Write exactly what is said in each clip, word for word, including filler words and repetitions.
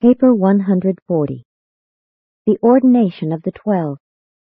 Paper one hundred forty. The Ordination of the Twelve.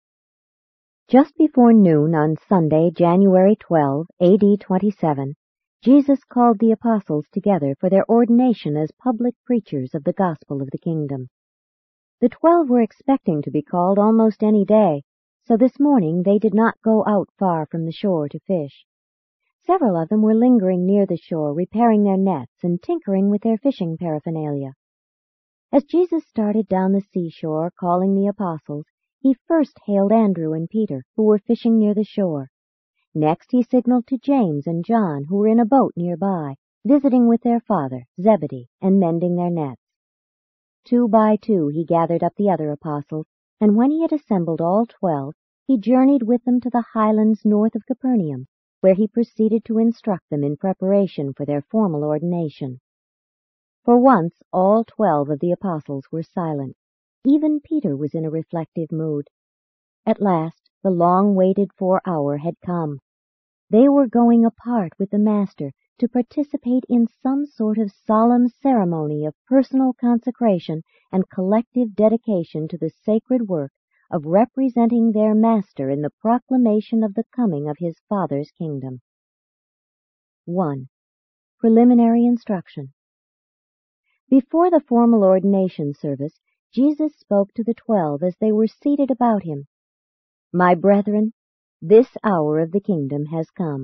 Just before noon on Sunday, January twelfth, A D twenty-seven, Jesus called the apostles together for their ordination as public preachers of the gospel of the kingdom. The twelve were expecting to be called almost any day, so this morning they did not go out far from the shore to fish. Several of them were lingering near the shore, repairing their nets and tinkering with their fishing paraphernalia. As Jesus started down the seashore, calling the apostles, he first hailed Andrew and Peter, who were fishing near the shore. Next he signaled to James and John, who were in a boat nearby, visiting with their father, Zebedee, and mending their nets. Two by two he gathered up the other apostles, and when he had assembled all twelve, he journeyed with them to the highlands north of Capernaum, where he proceeded to instruct them in preparation for their formal ordination. For once all twelve of the apostles were silent. Even Peter was in a reflective mood. At last the long-waited for hour had come. They were going apart with the Master to participate in some sort of solemn ceremony of personal consecration and collective dedication to the sacred work of representing their Master in the proclamation of the coming of his Father's kingdom. one. Preliminary Instruction. Before the formal ordination service, Jesus spoke to the twelve as they were seated about him. "My brethren, this hour of the kingdom has come.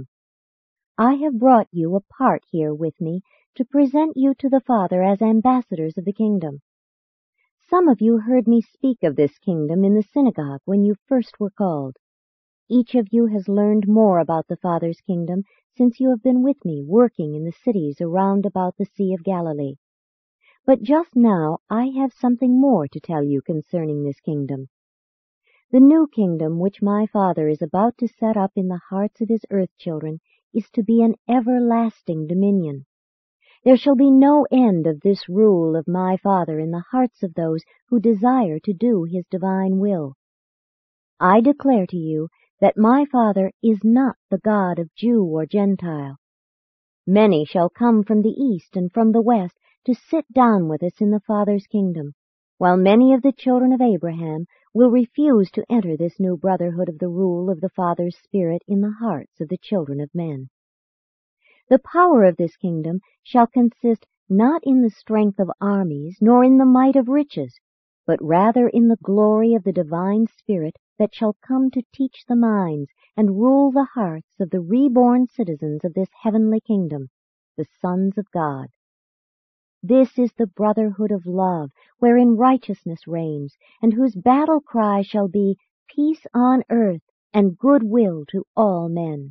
I have brought you apart here with me to present you to the Father as ambassadors of the kingdom. Some of you heard me speak of this kingdom in the synagogue when you first were called. Each of you has learned more about the Father's kingdom since you have been with me working in the cities around about the Sea of Galilee. But just now I have something more to tell you concerning this kingdom. The new kingdom which my Father is about to set up in the hearts of his earth children is to be an everlasting dominion. There shall be no end of this rule of my Father in the hearts of those who desire to do his divine will. I declare to you that my Father is not the God of Jew or Gentile. Many shall come from the east and from the west to sit down with us in the Father's kingdom, while many of the children of Abraham will refuse to enter this new brotherhood of the rule of the Father's Spirit in the hearts of the children of men. The power of this kingdom shall consist not in the strength of armies, nor in the might of riches, but rather in the glory of the divine Spirit that shall come to teach the minds and rule the hearts of the reborn citizens of this heavenly kingdom, the sons of God. This is the brotherhood of love, wherein righteousness reigns, and whose battle cry shall be, peace on earth and goodwill to all men.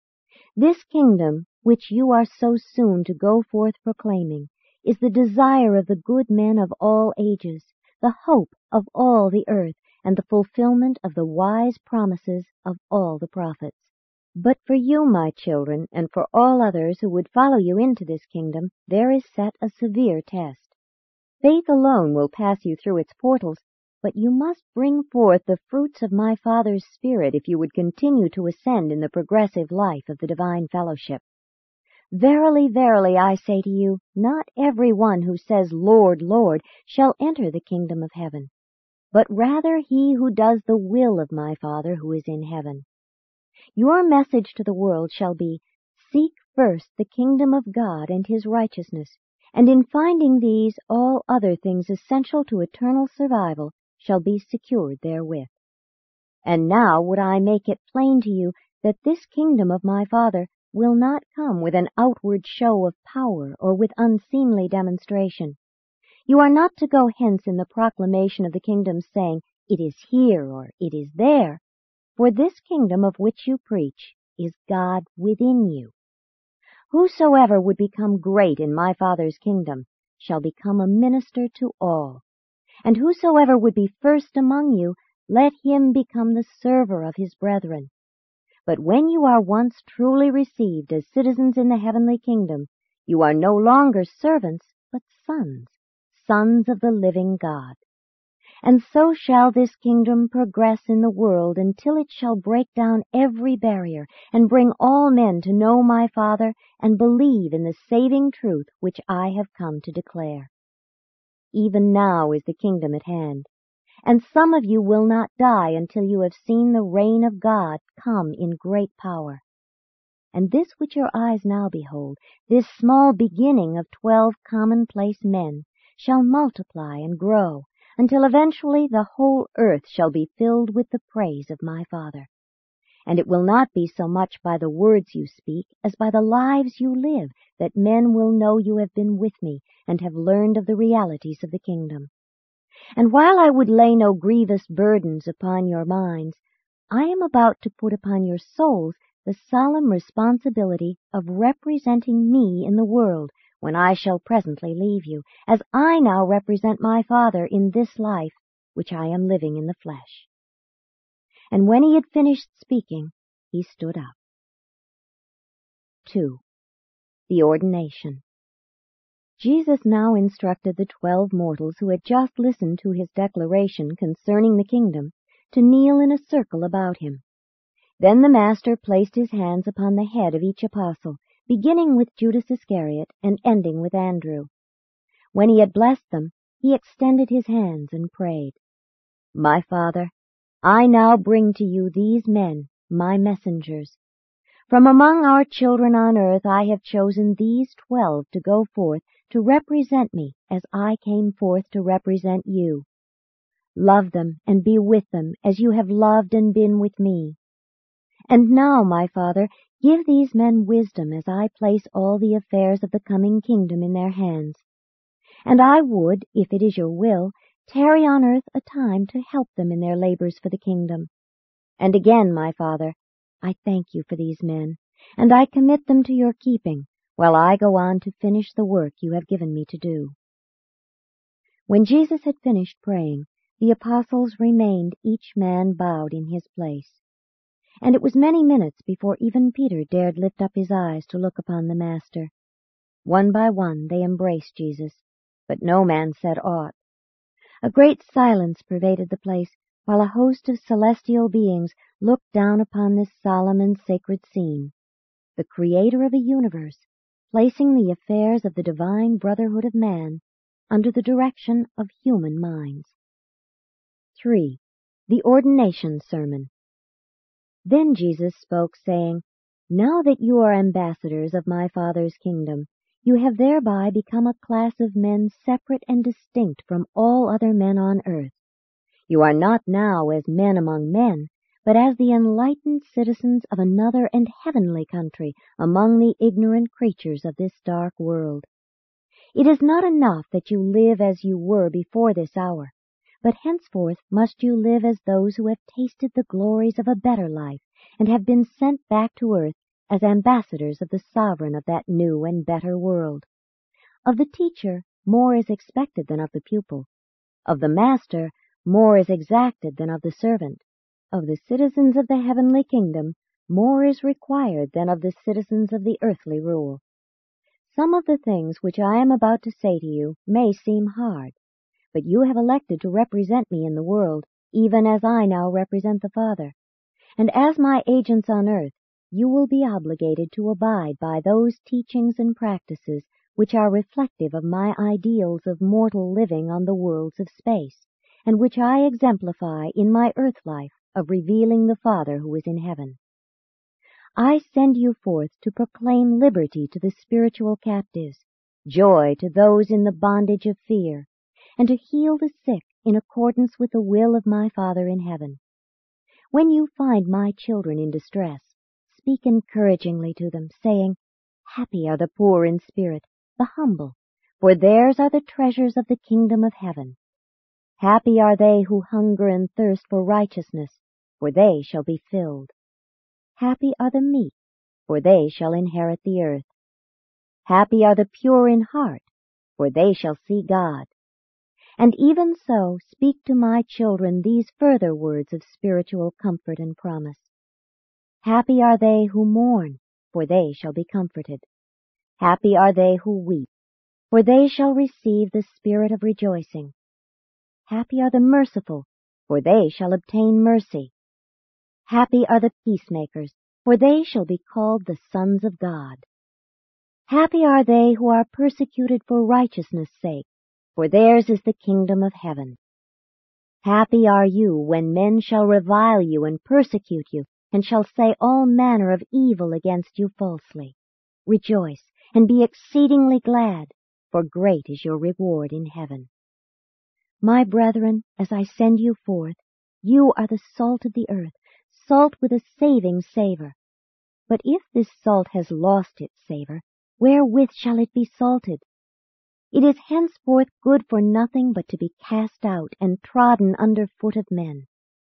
This kingdom, which you are so soon to go forth proclaiming, is the desire of the good men of all ages, the hope of all the earth, and the fulfillment of the wise promises of all the prophets. But for you, my children, and for all others who would follow you into this kingdom, there is set a severe test. Faith alone will pass you through its portals, but you must bring forth the fruits of my Father's Spirit if you would continue to ascend in the progressive life of the divine fellowship. Verily, verily, I say to you, not every one who says, Lord, Lord, shall enter the kingdom of heaven, but rather he who does the will of my Father who is in heaven. Your message to the world shall be, seek first the kingdom of God and his righteousness, and in finding these all other things essential to eternal survival shall be secured therewith. And now would I make it plain to you that this kingdom of my Father will not come with an outward show of power or with unseemly demonstration. You are not to go hence in the proclamation of the kingdom saying, it is here or it is there. For this kingdom of which you preach is God within you. Whosoever would become great in my Father's kingdom shall become a minister to all. And whosoever would be first among you, let him become the server of his brethren. But when you are once truly received as citizens in the heavenly kingdom, you are no longer servants, but sons, sons of the living God. And so shall this kingdom progress in the world until it shall break down every barrier and bring all men to know my Father and believe in the saving truth which I have come to declare. even now is the kingdom at hand. And some of you will not die until you have seen the reign of God come in great power. And this which your eyes now behold, this small beginning of twelve commonplace men, shall multiply and grow, until eventually the whole earth shall be filled with the praise of my Father. And it will not be so much by the words you speak as by the lives you live that men will know you have been with me and have learned of the realities of the kingdom. And while I would lay no grievous burdens upon your minds, I am about to put upon your souls the solemn responsibility of representing me in the world when I shall presently leave you, as I now represent my Father in this life which I am living in the flesh. And when he had finished speaking, he stood up. Two. The ordination. Jesus now instructed the twelve mortals who had just listened to his declaration concerning the kingdom to kneel in a circle about him. Then the Master placed his hands upon the head of each apostle, beginning with Judas Iscariot and ending with Andrew. When he had blessed them, he extended his hands and prayed, My Father, I now bring to you these men, my messengers. From among our children on earth I have chosen these twelve to go forth to represent me as I came forth to represent you. Love them and be with them as you have loved and been with me. And now, my Father, give these men wisdom as I place all the affairs of the coming kingdom in their hands. And I would, if it is your will, tarry on earth a time to help them in their labors for the kingdom. And again, my Father, I thank you for these men, and I commit them to your keeping, while I go on to finish the work you have given me to do. When Jesus had finished praying, the apostles remained each man bowed in his place. And it was many minutes before even Peter dared lift up his eyes to look upon the Master. One by one they embraced Jesus, but no man said aught. A great silence pervaded the place, while a host of celestial beings looked down upon this solemn and sacred scene. The Creator of a universe, placing the affairs of the divine brotherhood of man under the direction of human minds. Three. The Ordination Sermon. Then Jesus spoke, saying, Now that you are ambassadors of my Father's kingdom, you have thereby become a class of men separate and distinct from all other men on earth. You are not now as men among men, but as the enlightened citizens of another and heavenly country among the ignorant creatures of this dark world. It is not enough that you live as you were before this hour, but henceforth must you live as those who have tasted the glories of a better life and have been sent back to earth as ambassadors of the sovereign of that new and better world. Of the teacher more is expected than of the pupil. Of the master more is exacted than of the servant. Of the citizens of the heavenly kingdom more is required than of the citizens of the earthly rule. Some of the things which I am about to say to you may seem hard, but you have elected to represent me in the world, even as I now represent the Father. And as my agents on earth, you will be obligated to abide by those teachings and practices which are reflective of my ideals of mortal living on the worlds of space, and which I exemplify in my earth life of revealing the Father who is in heaven. I send you forth to proclaim liberty to the spiritual captives, joy to those in the bondage of fear, and to heal the sick in accordance with the will of my Father in heaven. When you find my children in distress, speak encouragingly to them, saying, Happy are the poor in spirit, the humble, for theirs are the treasures of the kingdom of heaven. Happy are they who hunger and thirst for righteousness, for they shall be filled. Happy are the meek, for they shall inherit the earth. Happy are the pure in heart, for they shall see God. And even so speak to my children these further words of spiritual comfort and promise. Happy are they who mourn, for they shall be comforted. Happy are they who weep, for they shall receive the spirit of rejoicing. Happy are the merciful, for they shall obtain mercy. Happy are the peacemakers, for they shall be called the sons of God. Happy are they who are persecuted for righteousness' sake, for theirs is the kingdom of heaven. Happy are you when men shall revile you and persecute you, and shall say all manner of evil against you falsely. Rejoice, and be exceedingly glad, for great is your reward in heaven. My brethren, as I send you forth, you are the salt of the earth, salt with a saving savor. But if this salt has lost its savor, wherewith shall it be salted? It is henceforth good for nothing but to be cast out and trodden under foot of men.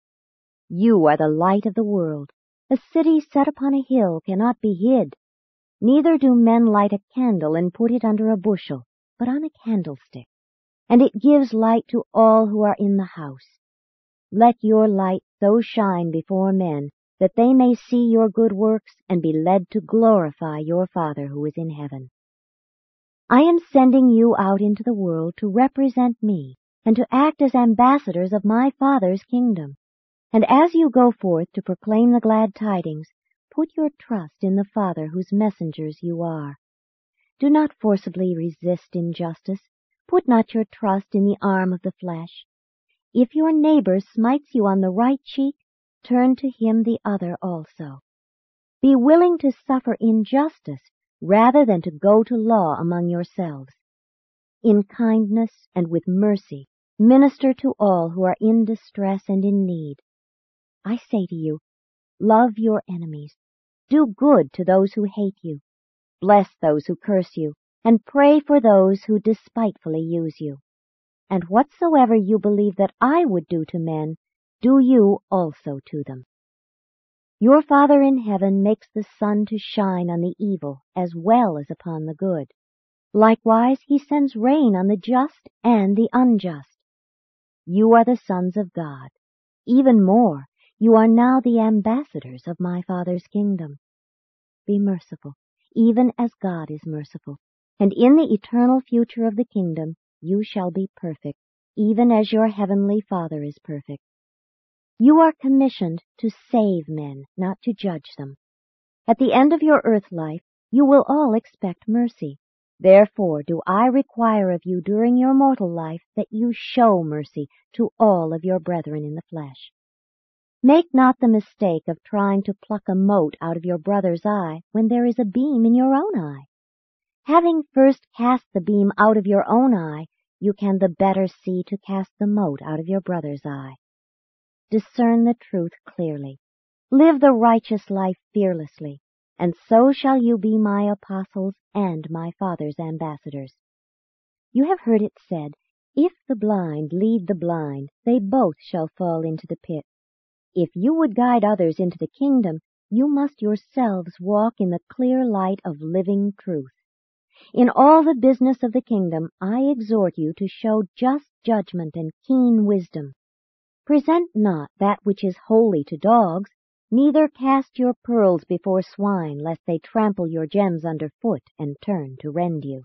You are the light of the world. A city set upon a hill cannot be hid. Neither do men light a candle and put it under a bushel, but on a candlestick, and it gives light to all who are in the house. Let your light so shine before men, that they may see your good works and be led to glorify your Father who is in heaven. I am sending you out into the world to represent me, and to act as ambassadors of my Father's kingdom. And as you go forth to proclaim the glad tidings, put your trust in the Father whose messengers you are. Do not forcibly resist injustice. Put not your trust in the arm of the flesh. If your neighbor smites you on the right cheek, turn to him the other also. Be willing to suffer injustice, rather than to go to law among yourselves. In kindness and with mercy, minister to all who are in distress and in need. I say to you, love your enemies. Do good to those who hate you. Bless those who curse you, and pray for those who despitefully use you. And whatsoever you believe that I would do to men, do you also to them. Your Father in heaven makes the sun to shine on the evil as well as upon the good. Likewise he sends rain on the just and the unjust. You are the sons of God. Even more, you are now the ambassadors of my Father's kingdom. Be merciful, even as God is merciful, and in the eternal future of the kingdom you shall be perfect, even as your heavenly Father is perfect. You are commissioned to save men, not to judge them. At the end of your earth life, you will all expect mercy. Therefore do I require of you during your mortal life that you show mercy to all of your brethren in the flesh. Make not the mistake of trying to pluck a mote out of your brother's eye when there is a beam in your own eye. Having first cast the beam out of your own eye, you can the better see to cast the mote out of your brother's eye. Discern the truth clearly. Live the righteous life fearlessly, and so shall you be my apostles and my Father's ambassadors. You have heard it said, if the blind lead the blind, they both shall fall into the pit. If you would guide others into the kingdom, you must yourselves walk in the clear light of living truth. In all the business of the kingdom, I exhort you to show just judgment and keen wisdom. Present not that which is holy to dogs, neither cast your pearls before swine, lest they trample your gems under foot and turn to rend you.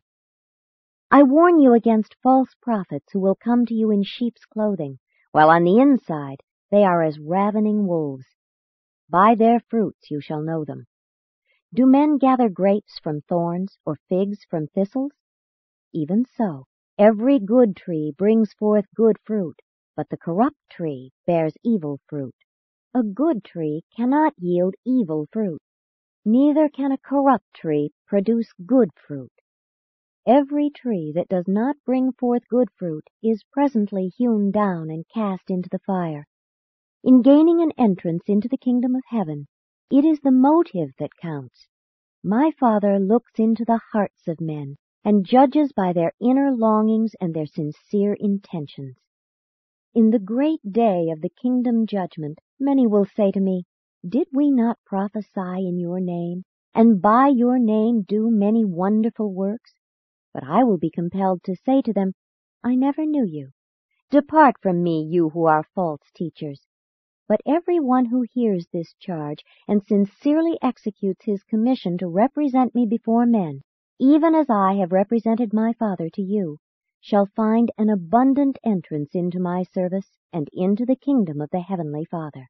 I warn you against false prophets who will come to you in sheep's clothing, while on the inside they are as ravening wolves. By their fruits you shall know them. Do men gather grapes from thorns, or figs from thistles? Even so, every good tree brings forth good fruit, but the corrupt tree bears evil fruit. A good tree cannot yield evil fruit, neither can a corrupt tree produce good fruit. Every tree that does not bring forth good fruit is presently hewn down and cast into the fire. In gaining an entrance into the kingdom of heaven, it is the motive that counts. My Father looks into the hearts of men and judges by their inner longings and their sincere intentions. In the great day of the kingdom judgment, many will say to me, did we not prophesy in your name, and by your name do many wonderful works? But I will be compelled to say to them, I never knew you. Depart from me, you who are false teachers. But every one who hears this charge and sincerely executes his commission to represent me before men, even as I have represented my Father to you, shall find an abundant entrance into my service and into the kingdom of the heavenly Father.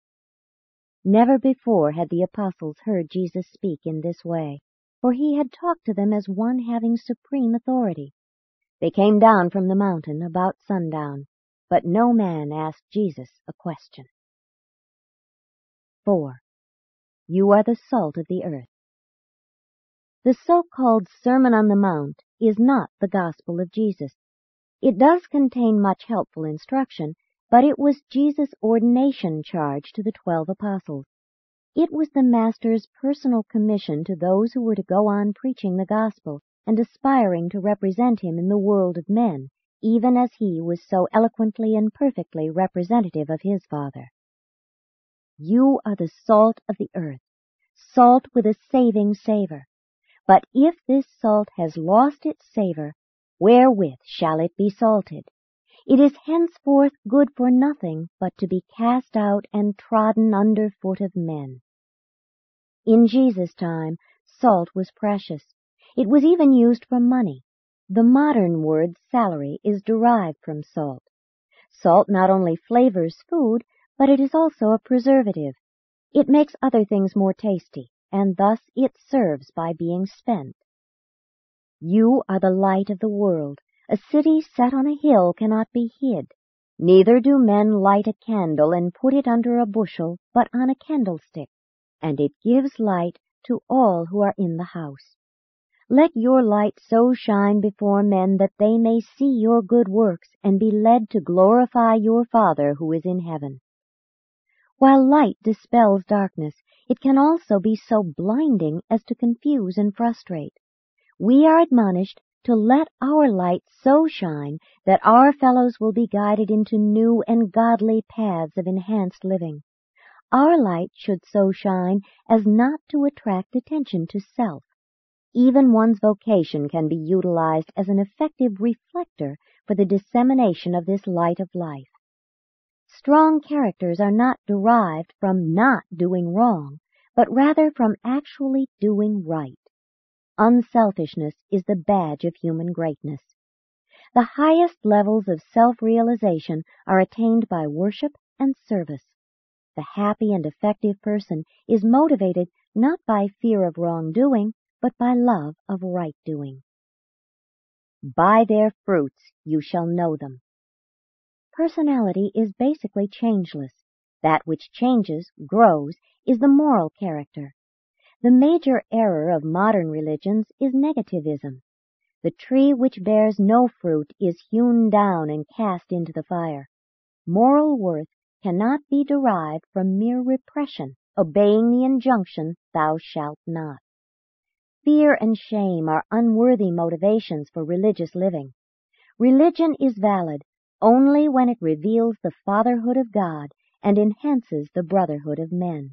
Never before had the apostles heard Jesus speak in this way, for he had talked to them as one having supreme authority. They came down from the mountain about sundown, but no man asked Jesus a question. Four. You are the salt of the earth. The so-called Sermon on the Mount is not the gospel of Jesus. It does contain much helpful instruction, but it was Jesus' ordination charge to the twelve apostles. It was the Master's personal commission to those who were to go on preaching the gospel and aspiring to represent him in the world of men, even as he was so eloquently and perfectly representative of his Father. You are the salt of the earth, salt with a saving savor. But if this salt has lost its savor, wherewith shall it be salted? It is henceforth good for nothing but to be cast out and trodden under foot of men. In Jesus' time, salt was precious. It was even used for money. The modern word salary is derived from salt. Salt not only flavors food, but it is also a preservative. It makes other things more tasty, and thus it serves by being spent. You are the light of the world. A city set on a hill cannot be hid. Neither do men light a candle and put it under a bushel, but on a candlestick, and it gives light to all who are in the house. Let your light so shine before men that they may see your good works and be led to glorify your Father who is in heaven. While light dispels darkness, it can also be so blinding as to confuse and frustrate. We are admonished to let our light so shine that our fellows will be guided into new and godly paths of enhanced living. Our light should so shine as not to attract attention to self. Even one's vocation can be utilized as an effective reflector for the dissemination of this light of life. Strong characters are not derived from not doing wrong, but rather from actually doing right. Unselfishness is the badge of human greatness. The highest levels of self-realization are attained by worship and service. The happy and effective person is motivated not by fear of wrongdoing, but by love of right doing. By their fruits you shall know them. Personality is basically changeless. That which changes, grows, is the moral character. The major error of modern religions is negativism. The tree which bears no fruit is hewn down and cast into the fire. Moral worth cannot be derived from mere repression, obeying the injunction, "Thou shalt not." Fear and shame are unworthy motivations for religious living. Religion is valid only when it reveals the fatherhood of God and enhances the brotherhood of men.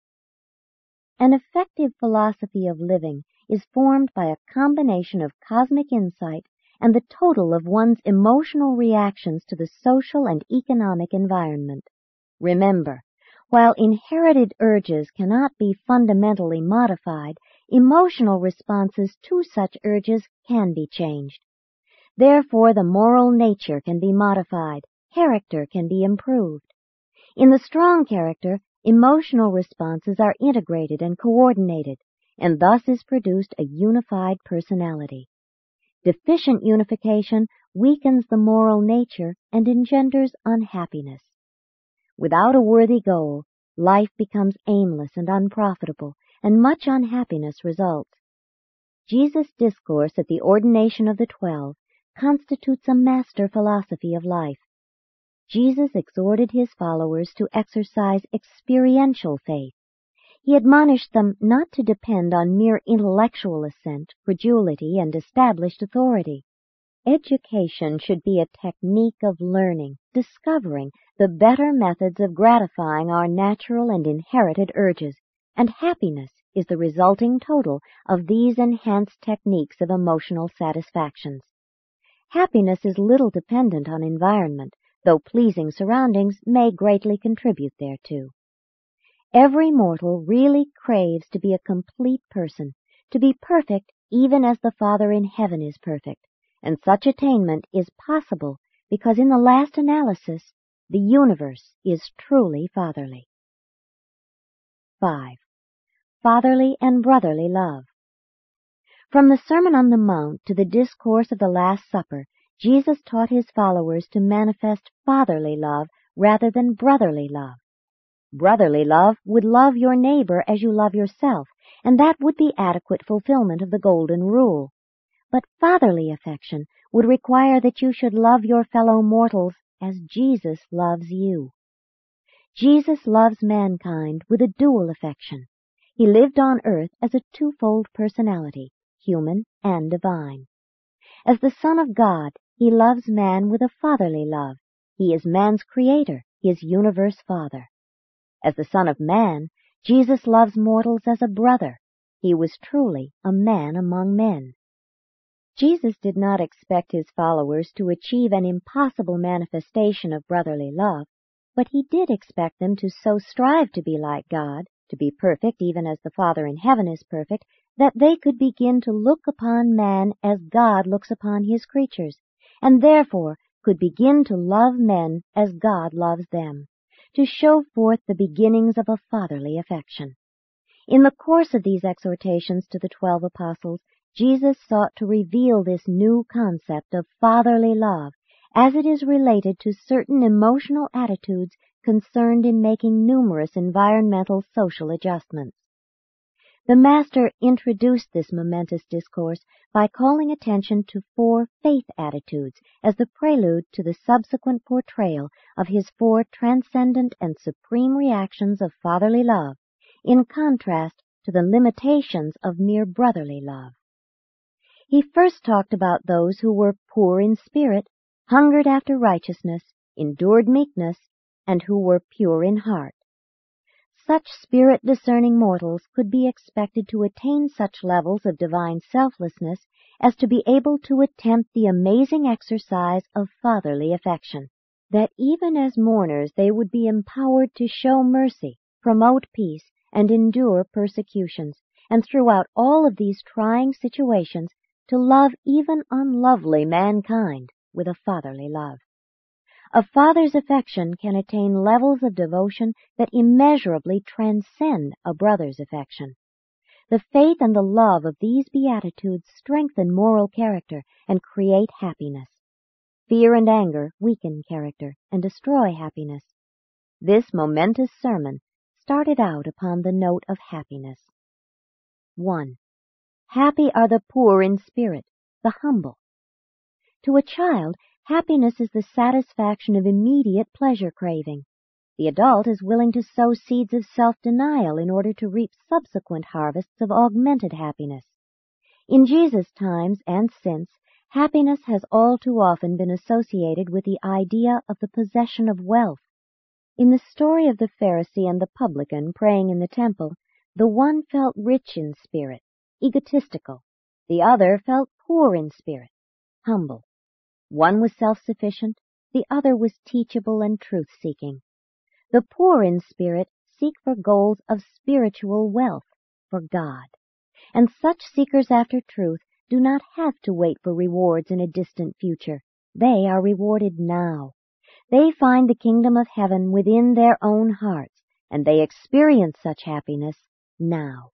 An effective philosophy of living is formed by a combination of cosmic insight and the total of one's emotional reactions to the social and economic environment. Remember, while inherited urges cannot be fundamentally modified, emotional responses to such urges can be changed. Therefore, the moral nature can be modified, character can be improved. In the strong character, emotional responses are integrated and coordinated, and thus is produced a unified personality. Deficient unification weakens the moral nature and engenders unhappiness. Without a worthy goal, life becomes aimless and unprofitable, and much unhappiness results. Jesus' discourse at the ordination of the twelve constitutes a master philosophy of life. Jesus exhorted his followers to exercise experiential faith. He admonished them not to depend on mere intellectual assent, credulity, and established authority. Education should be a technique of learning, discovering the better methods of gratifying our natural and inherited urges, and happiness is the resulting total of these enhanced techniques of emotional satisfactions. Happiness is little dependent on environment, though pleasing surroundings may greatly contribute thereto. Every mortal really craves to be a complete person, to be perfect even as the Father in heaven is perfect, and such attainment is possible because in the last analysis, the universe is truly fatherly. Five. Fatherly and brotherly love. From the Sermon on the Mount to the discourse of the Last Supper, Jesus taught his followers to manifest fatherly love rather than brotherly love. Brotherly love would love your neighbor as you love yourself, and that would be adequate fulfillment of the golden rule. But fatherly affection would require that you should love your fellow mortals as Jesus loves you. Jesus loves mankind with a dual affection. He lived on earth as a twofold personality, human and divine. As the Son of God, he loves man with a fatherly love. He is man's creator, his universe father. As the Son of Man, Jesus loves mortals as a brother. He was truly a man among men. Jesus did not expect his followers to achieve an impossible manifestation of brotherly love, but he did expect them to so strive to be like God, to be perfect even as the Father in heaven is perfect, that they could begin to look upon man as God looks upon his creatures, and therefore could begin to love men as God loves them, to show forth the beginnings of a fatherly affection. In the course of these exhortations to the twelve apostles, Jesus sought to reveal this new concept of fatherly love as it is related to certain emotional attitudes concerned in making numerous environmental social adjustments. The Master introduced this momentous discourse by calling attention to four faith attitudes as the prelude to the subsequent portrayal of his four transcendent and supreme reactions of fatherly love, in contrast to the limitations of mere brotherly love. He first talked about those who were poor in spirit, hungered after righteousness, endured meekness, and who were pure in heart. Such spirit-discerning mortals could be expected to attain such levels of divine selflessness as to be able to attempt the amazing exercise of fatherly affection, that even as mourners they would be empowered to show mercy, promote peace, and endure persecutions, and throughout all of these trying situations to love even unlovely mankind with a fatherly love. A father's affection can attain levels of devotion that immeasurably transcend a brother's affection. The faith and the love of these beatitudes strengthen moral character and create happiness. Fear and anger weaken character and destroy happiness. This momentous sermon started out upon the note of happiness. one. Happy are the poor in spirit, the humble. To a child, happiness is the satisfaction of immediate pleasure craving. The adult is willing to sow seeds of self-denial in order to reap subsequent harvests of augmented happiness. In Jesus' times and since, happiness has all too often been associated with the idea of the possession of wealth. In the story of the Pharisee and the publican praying in the temple, the one felt rich in spirit, egotistical. The other felt poor in spirit, humble. One was self-sufficient, the other was teachable and truth-seeking. The poor in spirit seek for goals of spiritual wealth, for God. And such seekers after truth do not have to wait for rewards in a distant future. They are rewarded now. They find the kingdom of heaven within their own hearts, and they experience such happiness now.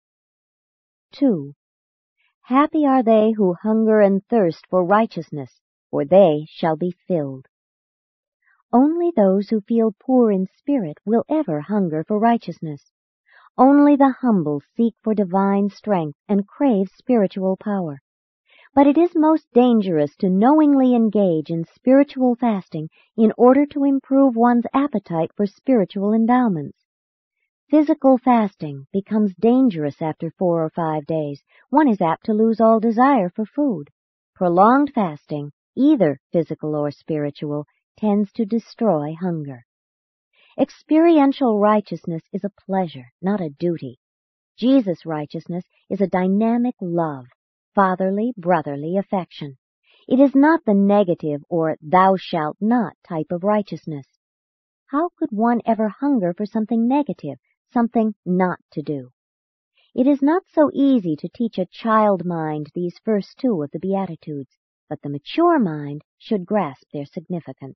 Two. Happy are they who hunger and thirst for righteousness, for they shall be filled. Only those who feel poor in spirit will ever hunger for righteousness. Only the humble seek for divine strength and crave spiritual power. But it is most dangerous to knowingly engage in spiritual fasting in order to improve one's appetite for spiritual endowments. Physical fasting becomes dangerous after four or five days. One is apt to lose all desire for food. Prolonged fasting, either physical or spiritual, tends to destroy hunger. Experiential righteousness is a pleasure, not a duty. Jesus' righteousness is a dynamic love, fatherly, brotherly affection. It is not the negative or thou shalt not type of righteousness. How could one ever hunger for something negative, something not to do? It is not so easy to teach a child mind these first two of the Beatitudes, but the mature mind should grasp their significance.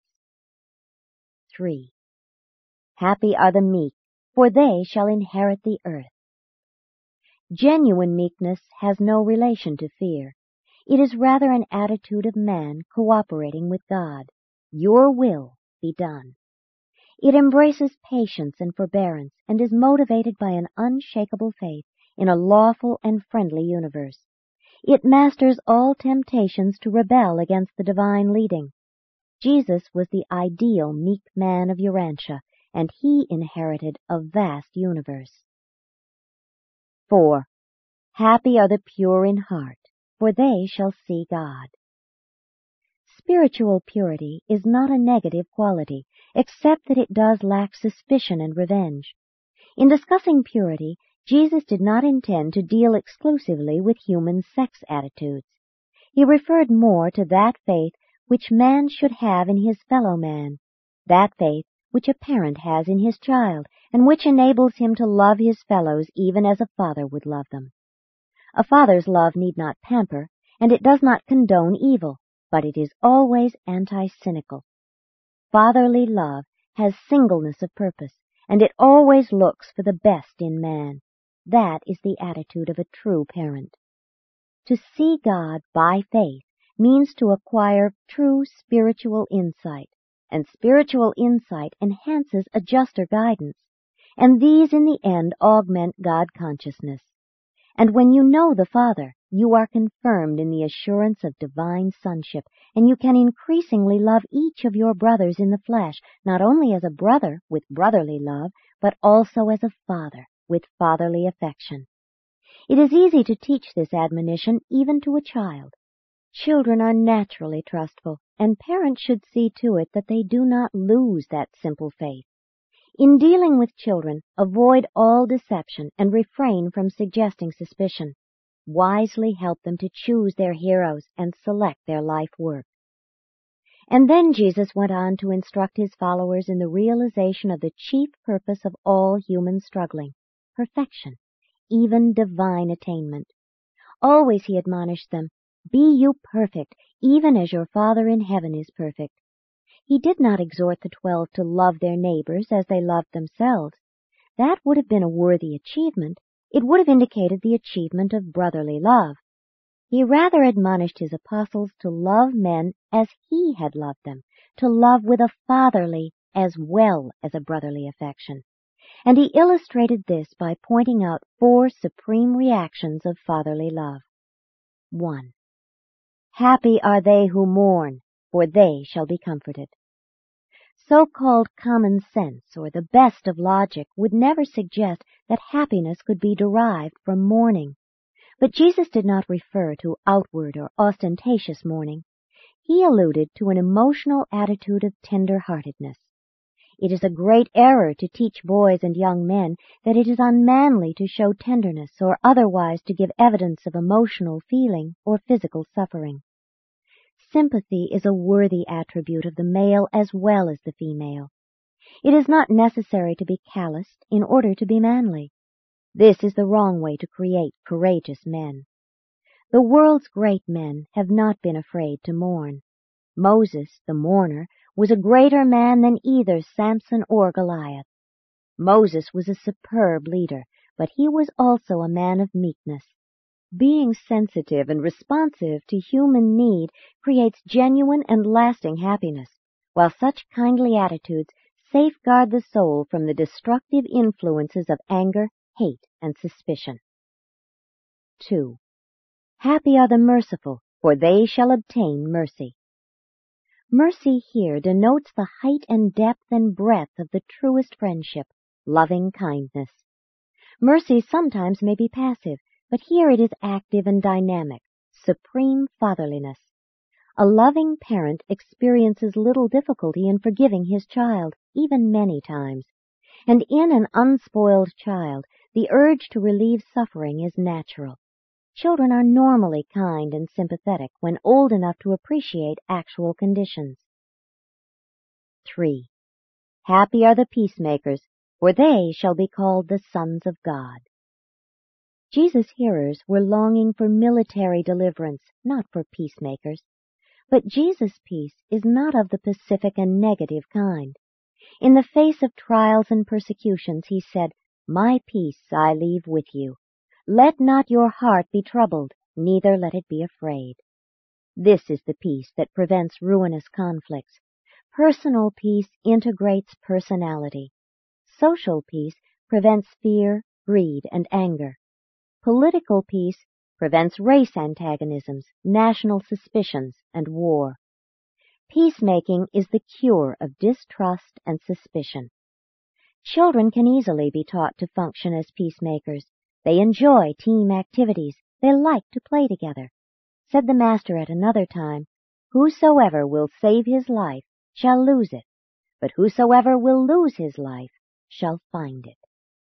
Three. Happy are the meek, for they shall inherit the earth. Genuine meekness has no relation to fear. It is rather an attitude of man cooperating with God. Your will be done. It embraces patience and forbearance and is motivated by an unshakable faith in a lawful and friendly universe. It masters all temptations to rebel against the divine leading. Jesus was the ideal meek man of Urantia, and he inherited a vast universe. Four. Happy are the pure in heart, for they shall see God. Spiritual purity is not a negative quality, except that it does lack suspicion and revenge. In discussing purity, Jesus did not intend to deal exclusively with human sex attitudes. He referred more to that faith which man should have in his fellow man, that faith which a parent has in his child, and which enables him to love his fellows even as a father would love them. A father's love need not pamper, and it does not condone evil, but it is always anti-cynical. Fatherly love has singleness of purpose, and it always looks for the best in man. That is the attitude of a true parent. To see God by faith means to acquire true spiritual insight, and spiritual insight enhances a juster guidance, and these in the end augment God consciousness. And when you know the Father, you are confirmed in the assurance of divine sonship, and you can increasingly love each of your brothers in the flesh, not only as a brother with brotherly love, but also as a father with fatherly affection. It is easy to teach this admonition even to a child. Children are naturally trustful, and parents should see to it that they do not lose that simple faith. In dealing with children, avoid all deception and refrain from suggesting suspicion. Wisely help them to choose their heroes and select their life work. And then Jesus went on to instruct his followers in the realization of the chief purpose of all human struggling, perfection, even divine attainment. Always he admonished them, "Be you perfect, even as your Father in heaven is perfect." He did not exhort the twelve to love their neighbors as they loved themselves. That would have been a worthy achievement. It would have indicated the achievement of brotherly love. He rather admonished his apostles to love men as he had loved them, to love with a fatherly as well as a brotherly affection. And he illustrated this by pointing out four supreme reactions of fatherly love. One. Happy are they who mourn, for they shall be comforted. So-called common sense, or the best of logic, would never suggest that happiness could be derived from mourning. But Jesus did not refer to outward or ostentatious mourning. He alluded to an emotional attitude of tender-heartedness. It is a great error to teach boys and young men that it is unmanly to show tenderness or otherwise to give evidence of emotional feeling or physical suffering. Sympathy is a worthy attribute of the male as well as the female. It is not necessary to be calloused in order to be manly. This is the wrong way to create courageous men. The world's great men have not been afraid to mourn. Moses, the mourner, was a greater man than either Samson or Goliath. Moses was a superb leader, but he was also a man of meekness. Being sensitive and responsive to human need creates genuine and lasting happiness, while such kindly attitudes safeguard the soul from the destructive influences of anger, hate, and suspicion. Two. Happy are the merciful, for they shall obtain mercy. Mercy here denotes the height and depth and breadth of the truest friendship, loving kindness. Mercy sometimes may be passive, but here it is active and dynamic, supreme fatherliness. A loving parent experiences little difficulty in forgiving his child, even many times. And in an unspoiled child, the urge to relieve suffering is natural. Children are normally kind and sympathetic when old enough to appreciate actual conditions. Three. Happy are the peacemakers, for they shall be called the sons of God. Jesus' hearers were longing for military deliverance, not for peacemakers. But Jesus' peace is not of the pacific and negative kind. In the face of trials and persecutions, he said, "My peace I leave with you. Let not your heart be troubled, neither let it be afraid. This is the peace that prevents ruinous conflicts. Personal peace integrates personality. Social peace prevents fear, greed, and anger. Political peace prevents race antagonisms, national suspicions, and war. Peacemaking is the cure of distrust and suspicion. Children can easily be taught to function as peacemakers. They enjoy team activities. They like to play together. Said the Master at another time, "Whosoever will save his life shall lose it, but whosoever will lose his life shall find it."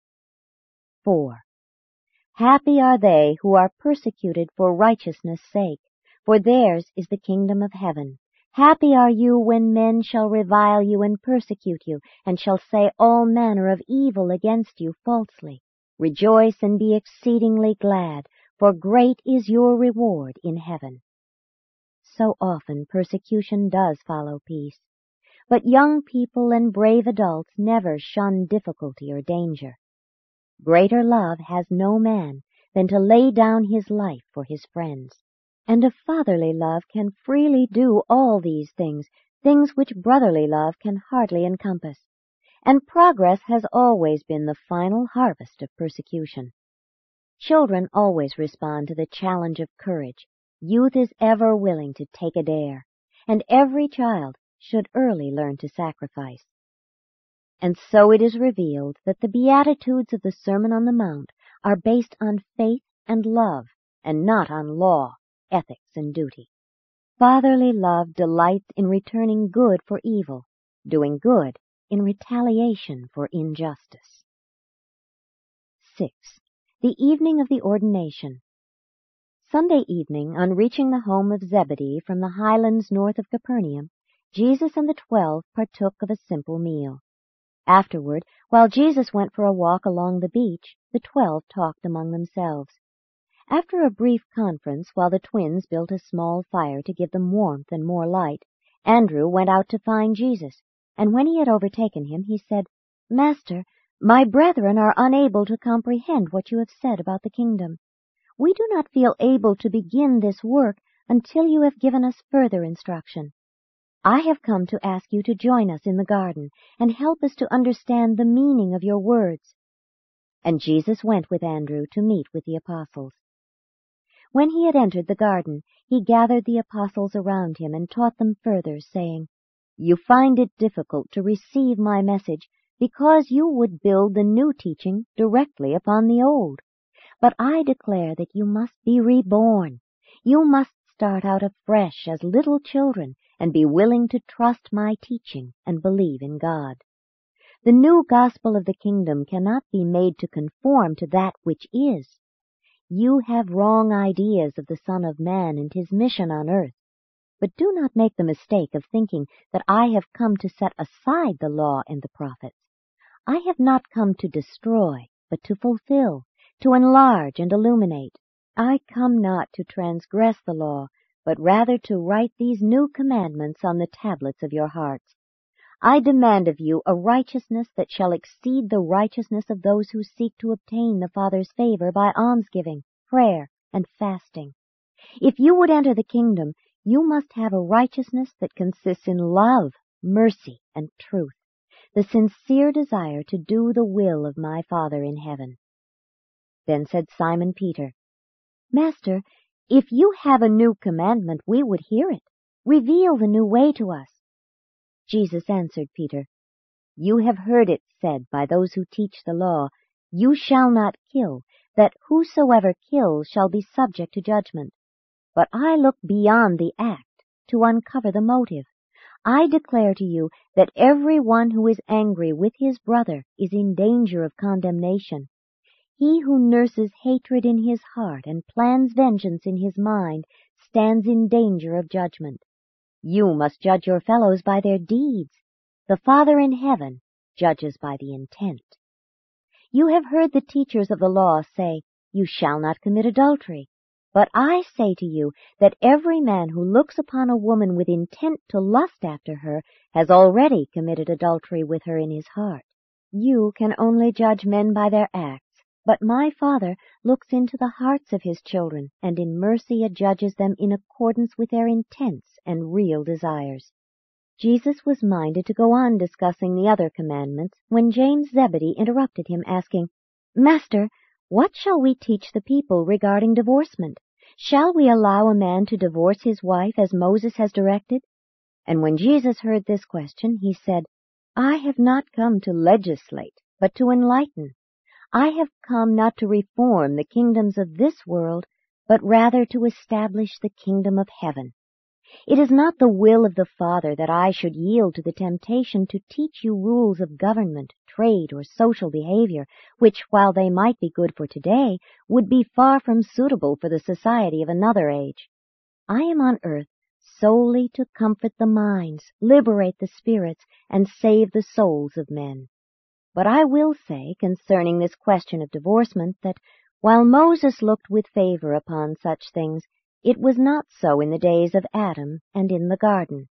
four. Happy are they who are persecuted for righteousness' sake, for theirs is the kingdom of heaven. Happy are you when men shall revile you and persecute you, and shall say all manner of evil against you falsely. Rejoice and be exceedingly glad, for great is your reward in heaven. So often persecution does follow peace, but young people and brave adults never shun difficulty or danger. Greater love has no man than to lay down his life for his friends. And a fatherly love can freely do all these things, things which brotherly love can hardly encompass. And progress has always been the final harvest of persecution. Children always respond to the challenge of courage. Youth is ever willing to take a dare, and every child should early learn to sacrifice. And so it is revealed that the Beatitudes of the Sermon on the Mount are based on faith and love, and not on law, ethics, and duty. Fatherly love delights in returning good for evil, doing good in retaliation for injustice. Six. The evening of the ordination. Sunday evening, on reaching the home of Zebedee from the highlands north of Capernaum, Jesus and the twelve partook of a simple meal. Afterward, while Jesus went for a walk along the beach, the twelve talked among themselves. After a brief conference, while the twins built a small fire to give them warmth and more light, Andrew went out to find Jesus, and when he had overtaken him, he said, "Master, my brethren are unable to comprehend what you have said about the kingdom. We do not feel able to begin this work until you have given us further instruction. I have come to ask you to join us in the garden and help us to understand the meaning of your words." And Jesus went with Andrew to meet with the apostles. When he had entered the garden, he gathered the apostles around him and taught them further, saying, "You find it difficult to receive my message because you would build the new teaching directly upon the old. But I declare that you must be reborn. You must start out afresh as little children and be willing to trust my teaching and believe in God. The new gospel of the kingdom cannot be made to conform to that which is. You have wrong ideas of the Son of Man and his mission on earth. But do not make the mistake of thinking that I have come to set aside the law and the prophets. I have not come to destroy, but to fulfill, to enlarge and illuminate. I come not to transgress the law, but rather to write these new commandments on the tablets of your hearts. I demand of you a righteousness that shall exceed the righteousness of those who seek to obtain the Father's favor by almsgiving, prayer, and fasting. If you would enter the kingdom, you must have a righteousness that consists in love, mercy, and truth, the sincere desire to do the will of my Father in heaven." Then said Simon Peter, "Master, if you have a new commandment, we would hear it. Reveal the new way to us." Jesus answered Peter, "You have heard it said by those who teach the law, 'You shall not kill, that whosoever kills shall be subject to judgment.' But I look beyond the act to uncover the motive. I declare to you that every one who is angry with his brother is in danger of condemnation. He who nurses hatred in his heart and plans vengeance in his mind stands in danger of judgment. You must judge your fellows by their deeds. The Father in heaven judges by the intent. You have heard the teachers of the law say, 'You shall not commit adultery.' But I say to you that every man who looks upon a woman with intent to lust after her has already committed adultery with her in his heart. You can only judge men by their acts, But my Father looks into the hearts of his children, and in mercy adjudges them in accordance with their intense and real desires. Jesus was minded to go on discussing the other commandments when James Zebedee interrupted him, asking, "Master, what shall we teach the people regarding divorcement? Shall we allow a man to divorce his wife as Moses has directed?" And when Jesus heard this question, he said, "I have not come to legislate, but to enlighten. I have come not to reform the kingdoms of this world, but rather to establish the kingdom of heaven. It is not the will of the Father that I should yield to the temptation to teach you rules of government, trade, or social behavior, which, while they might be good for today, would be far from suitable for the society of another age. I am on earth solely to comfort the minds, liberate the spirits, and save the souls of men. But I will say concerning this question of divorcement that, while Moses looked with favor upon such things, it was not so in the days of Adam and in the garden."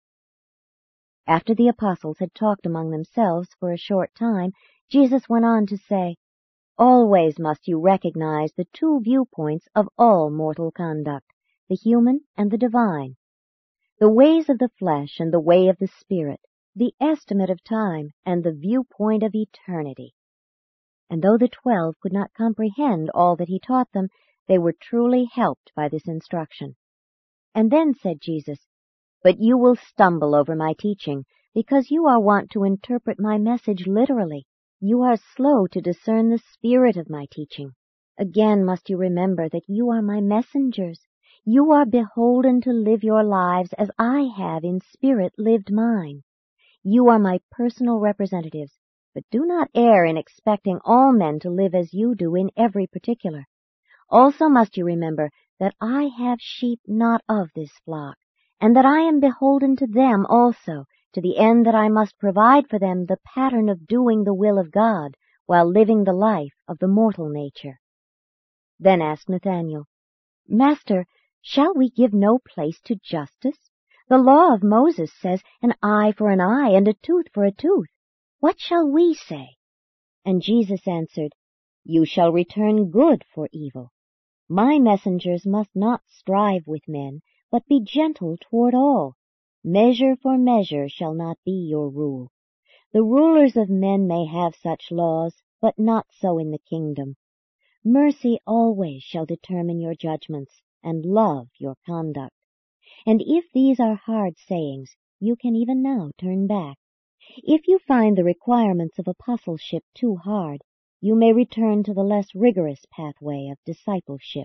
After the apostles had talked among themselves for a short time, Jesus went on to say, "Always must you recognize the two viewpoints of all mortal conduct, the human and the divine, the ways of the flesh and the way of the spirit, the estimate of time and the viewpoint of eternity." And though the twelve could not comprehend all that he taught them, they were truly helped by this instruction. And then said Jesus, "But you will stumble over my teaching, because you are wont to interpret my message literally. You are slow to discern the spirit of my teaching. Again must you remember that you are my messengers. You are beholden to live your lives as I have in spirit lived mine. You are my personal representatives, but do not err in expecting all men to live as you do in every particular. Also must you remember that I have sheep not of this flock, and that I am beholden to them also, to the end that I must provide for them the pattern of doing the will of God, while living the life of the mortal nature." Then asked Nathanael, "Master, shall we give no place to justice? The law of Moses says, an eye for an eye and a tooth for a tooth. What shall we say?" And Jesus answered, "You shall return good for evil. My messengers must not strive with men, but be gentle toward all. Measure for measure shall not be your rule. The rulers of men may have such laws, but not so in the kingdom. Mercy always shall determine your judgments, and love your conduct. And if these are hard sayings, you can even now turn back. If you find the requirements of apostleship too hard, you may return to the less rigorous pathway of discipleship."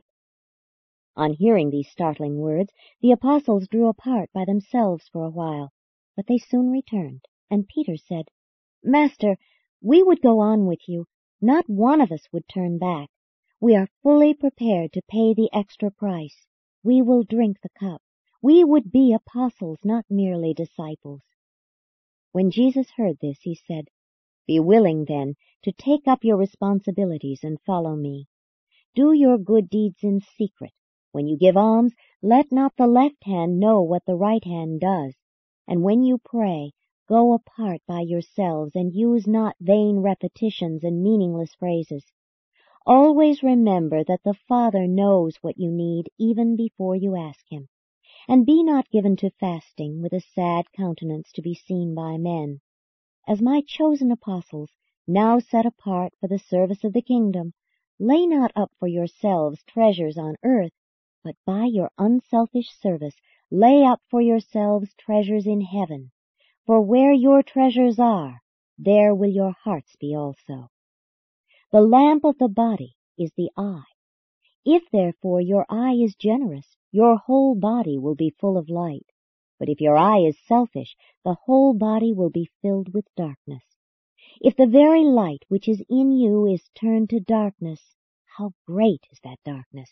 On hearing these startling words, the apostles drew apart by themselves for a while, but they soon returned, and Peter said, "Master, we would go on with you. Not one of us would turn back. We are fully prepared to pay the extra price. We will drink the cup. We would be apostles, not merely disciples." When Jesus heard this, he said, "Be willing, then, to take up your responsibilities and follow me. Do your good deeds in secret. When you give alms, let not the left hand know what the right hand does. And when you pray, go apart by yourselves and use not vain repetitions and meaningless phrases. Always remember that the Father knows what you need even before you ask him. And be not given to fasting with a sad countenance to be seen by men. As my chosen apostles, now set apart for the service of the kingdom, lay not up for yourselves treasures on earth, but by your unselfish service lay up for yourselves treasures in heaven. For where your treasures are, there will your hearts be also. The lamp of the body is the eye. If therefore your eye is generous, your whole body will be full of light. But if your eye is selfish, the whole body will be filled with darkness. If the very light which is in you is turned to darkness, how great is that darkness?"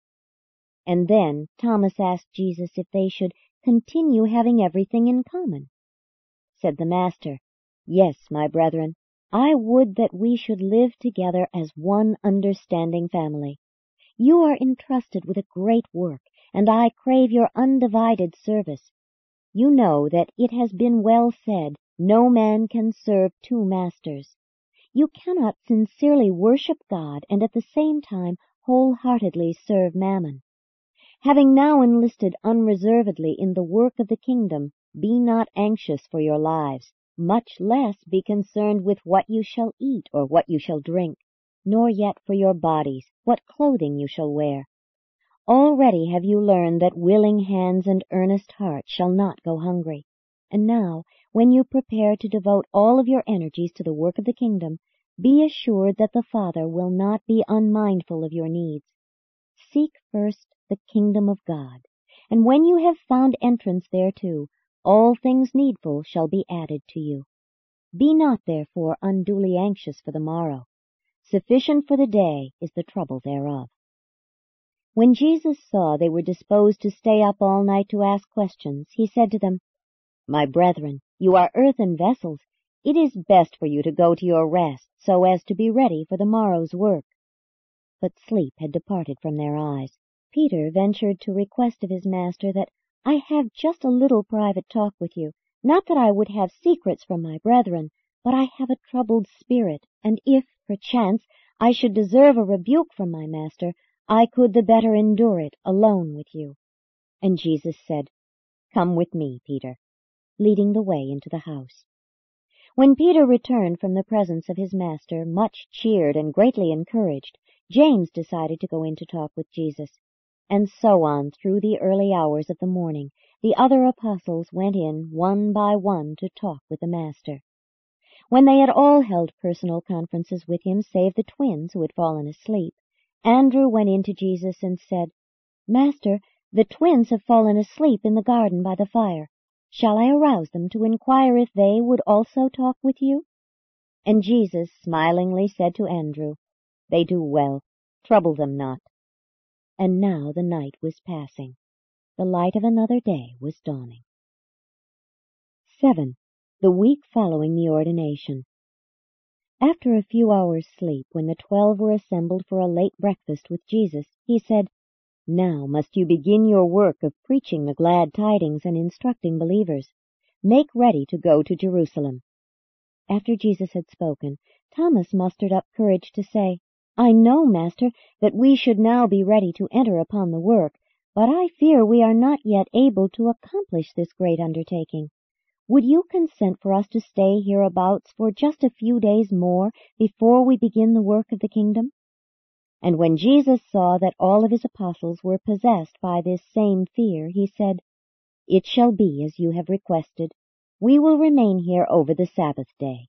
And then Thomas asked Jesus if they should continue having everything in common. Said the Master, "Yes, my brethren, I would that we should live together as one understanding family. You are entrusted with a great work, and I crave your undivided service. You know that it has been well said, no man can serve two masters. You cannot sincerely worship God and at the same time wholeheartedly serve Mammon. Having now enlisted unreservedly in the work of the kingdom, be not anxious for your lives, much less be concerned with what you shall eat or what you shall drink, nor yet for your bodies, what clothing you shall wear. Already have you learned that willing hands and earnest hearts shall not go hungry. And now, when you prepare to devote all of your energies to the work of the kingdom, be assured that the Father will not be unmindful of your needs. Seek first the kingdom of God, and when you have found entrance thereto, all things needful shall be added to you. Be not therefore unduly anxious for the morrow. Sufficient for the day is the trouble thereof. When Jesus saw they were disposed to stay up all night to ask questions, he said to them, My brethren, you are earthen vessels. It is best for you to go to your rest, so as to be ready for the morrow's work. But sleep had departed from their eyes. Peter ventured to request of his master that, I have just a little private talk with you, not that I would have secrets from my brethren, but I have a troubled spirit, and if, perchance, I should deserve a rebuke from my master, I could the better endure it alone with you. And Jesus said, Come with me, Peter, leading the way into the house. When Peter returned from the presence of his master, much cheered and greatly encouraged, James decided to go in to talk with Jesus. And so on through the early hours of the morning, the other apostles went in one by one to talk with the Master. When they had all held personal conferences with him, save the twins who had fallen asleep, Andrew went in to Jesus and said, Master, the twins have fallen asleep in the garden by the fire. Shall I arouse them to inquire if they would also talk with you? And Jesus smilingly said to Andrew, They do well. Trouble them not. And now the night was passing. The light of another day was dawning. Seven. The week following the ordination. After a few hours' sleep, when the twelve were assembled for a late breakfast with Jesus, he said, Now must you begin your work of preaching the glad tidings and instructing believers. Make ready to go to Jerusalem. After Jesus had spoken, Thomas mustered up courage to say, I know, Master, that we should now be ready to enter upon the work, but I fear we are not yet able to accomplish this great undertaking. Would you consent for us to stay hereabouts for just a few days more before we begin the work of the kingdom? And when Jesus saw that all of his apostles were possessed by this same fear, he said, It shall be as you have requested. We will remain here over the Sabbath day.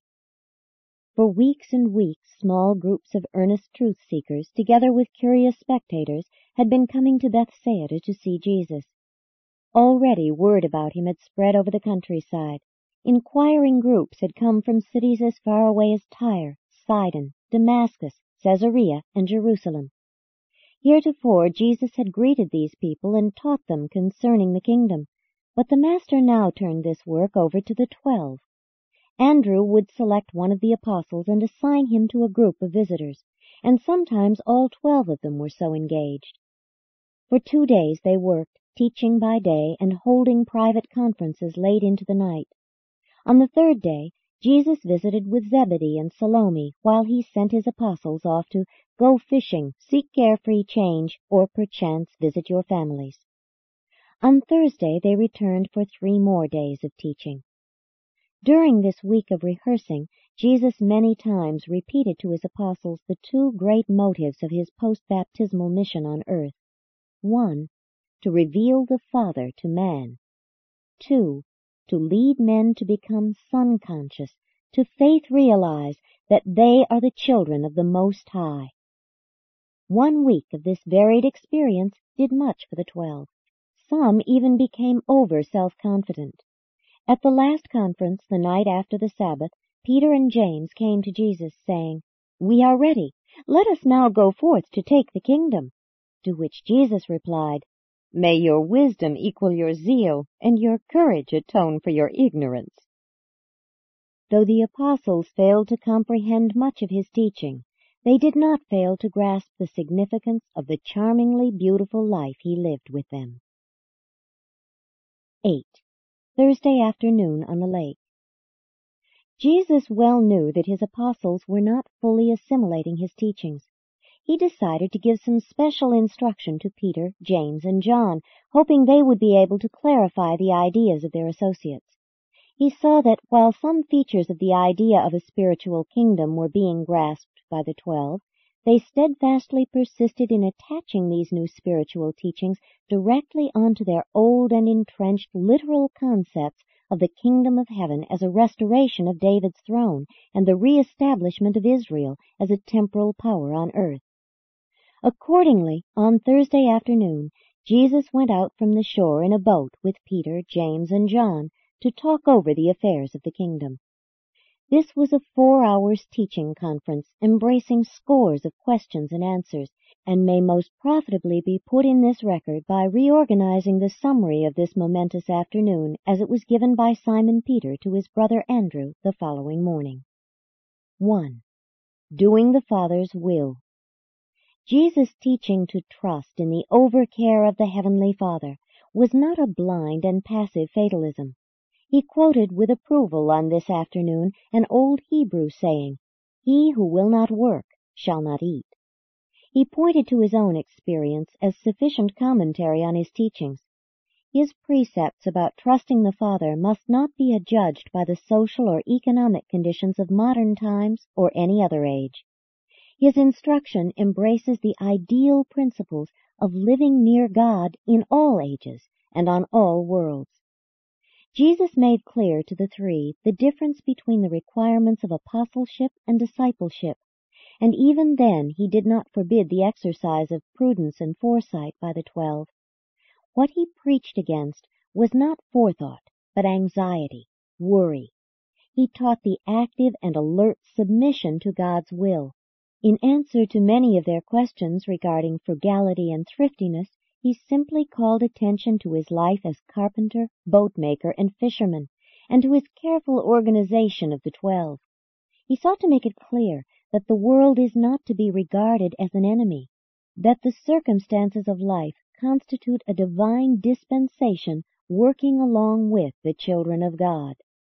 For weeks and weeks, small groups of earnest truth-seekers, together with curious spectators, had been coming to Bethsaida to see Jesus. Already word about him had spread over the countryside. Inquiring groups had come from cities as far away as Tyre, Sidon, Damascus, Caesarea, and Jerusalem. Heretofore Jesus had greeted these people and taught them concerning the kingdom, but the Master now turned this work over to the twelve. Andrew would select one of the apostles and assign him to a group of visitors, and sometimes all twelve of them were so engaged. For two days they worked, teaching by day and holding private conferences late into the night. On the third day, Jesus visited with Zebedee and Salome, while he sent his apostles off to go fishing, seek carefree change, or perchance visit your families. On Thursday they returned for three more days of teaching. During this week of rehearsing, Jesus many times repeated to his apostles the two great motives of his post-baptismal mission on earth. One, to reveal the Father to man. Two, to lead men to become son-conscious, to faith-realize that they are the children of the Most High. One week of this varied experience did much for the twelve. Some even became over self-confident. At the last conference, the night after the Sabbath, Peter and James came to Jesus, saying, We are ready. Let us now go forth to take the kingdom. To which Jesus replied, May your wisdom equal your zeal, and your courage atone for your ignorance. Though the apostles failed to comprehend much of his teaching, they did not fail to grasp the significance of the charmingly beautiful life he lived with them. Eight. Thursday afternoon on the lake. Jesus well knew that his apostles were not fully assimilating his teachings. He decided to give some special instruction to Peter, James, and John, hoping they would be able to clarify the ideas of their associates. He saw that while some features of the idea of a spiritual kingdom were being grasped by the twelve, they steadfastly persisted in attaching these new spiritual teachings directly onto their old and entrenched literal concepts of the kingdom of heaven as a restoration of David's throne and the reestablishment of Israel as a temporal power on earth. Accordingly, on Thursday afternoon, Jesus went out from the shore in a boat with Peter, James, and John to talk over the affairs of the kingdom. This was a four hours teaching conference embracing scores of questions and answers, and may most profitably be put in this record by reorganizing the summary of this momentous afternoon as it was given by Simon Peter to his brother Andrew the following morning. one. Doing the Father's will. Jesus' teaching to trust in the overcare of the Heavenly Father was not a blind and passive fatalism. He quoted with approval on this afternoon an old Hebrew saying, "He who will not work shall not eat." He pointed to his own experience as sufficient commentary on his teachings. His precepts about trusting the Father must not be adjudged by the social or economic conditions of modern times or any other age. His instruction embraces the ideal principles of living near God in all ages and on all worlds. Jesus made clear to the three the difference between the requirements of apostleship and discipleship, and even then he did not forbid the exercise of prudence and foresight by the twelve. What he preached against was not forethought, but anxiety, worry. He taught the active and alert submission to God's will. In answer to many of their questions regarding frugality and thriftiness, he simply called attention to his life as carpenter, boatmaker, and fisherman, and to his careful organization of the twelve. He sought to make it clear that the world is not to be regarded as an enemy, that the circumstances of life constitute a divine dispensation working along with the children of God.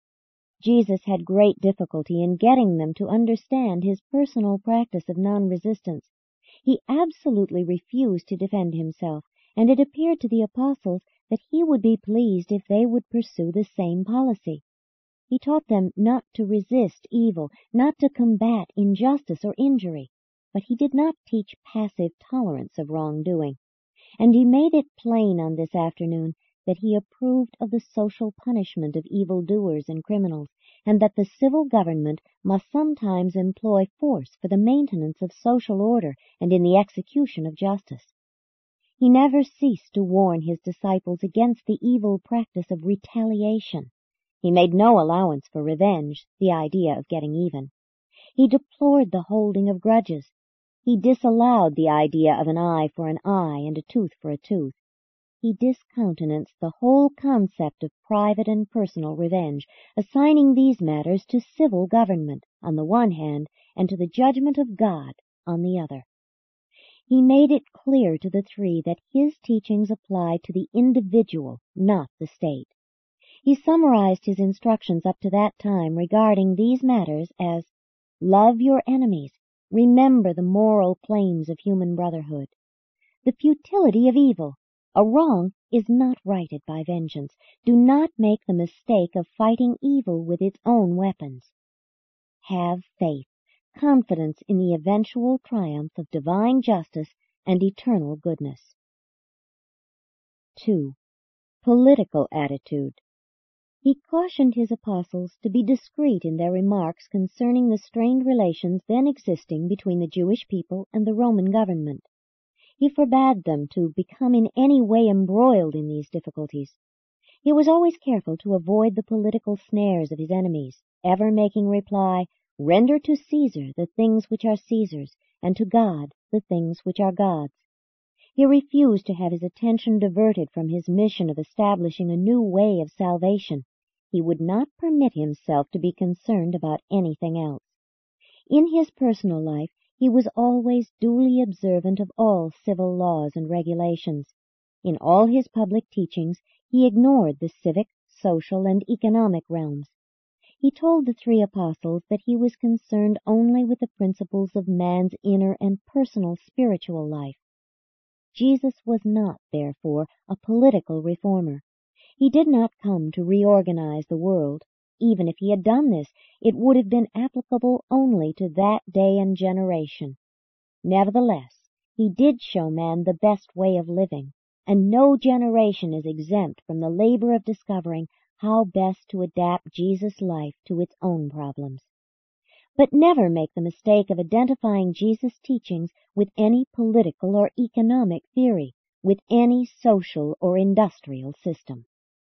Jesus had great difficulty in getting them to understand his personal practice of non-resistance. He absolutely refused to defend himself, and it appeared to the apostles that he would be pleased if they would pursue the same policy. He taught them not to resist evil, not to combat injustice or injury, but he did not teach passive tolerance of wrongdoing. And he made it plain on this afternoon that he approved of the social punishment of evildoers and criminals, and that the civil government must sometimes employ force for the maintenance of social order and in the execution of justice. He never ceased to warn his disciples against the evil practice of retaliation. He made no allowance for revenge, the idea of getting even. He deplored the holding of grudges. He disallowed the idea of an eye for an eye and a tooth for a tooth. He discountenanced the whole concept of private and personal revenge, assigning these matters to civil government on the one hand and to the judgment of God on the other. He made it clear to the three that his teachings applied to the individual, not the state. He summarized his instructions up to that time regarding these matters as, "Love your enemies, remember the moral claims of human brotherhood. The futility of evil, a wrong is not righted by vengeance. Do not make the mistake of fighting evil with its own weapons. Have faith, confidence in the eventual triumph of divine justice and eternal goodness." two. Political attitude. He cautioned his apostles to be discreet in their remarks concerning the strained relations then existing between the Jewish people and the Roman government. He forbade them to become in any way embroiled in these difficulties. He was always careful to avoid the political snares of his enemies, ever making reply, "Render to Caesar the things which are Caesar's, and to God the things which are God's." He refused to have his attention diverted from his mission of establishing a new way of salvation. He would not permit himself to be concerned about anything else. In his personal life, he was always duly observant of all civil laws and regulations. In all his public teachings, he ignored the civic, social, and economic realms. He told the three apostles that he was concerned only with the principles of man's inner and personal spiritual life. Jesus was not, therefore, a political reformer. He did not come to reorganize the world. Even if he had done this, it would have been applicable only to that day and generation. Nevertheless, he did show man the best way of living, and no generation is exempt from the labor of discovering how best to adapt Jesus' life to its own problems. But never make the mistake of identifying Jesus' teachings with any political or economic theory, with any social or industrial system.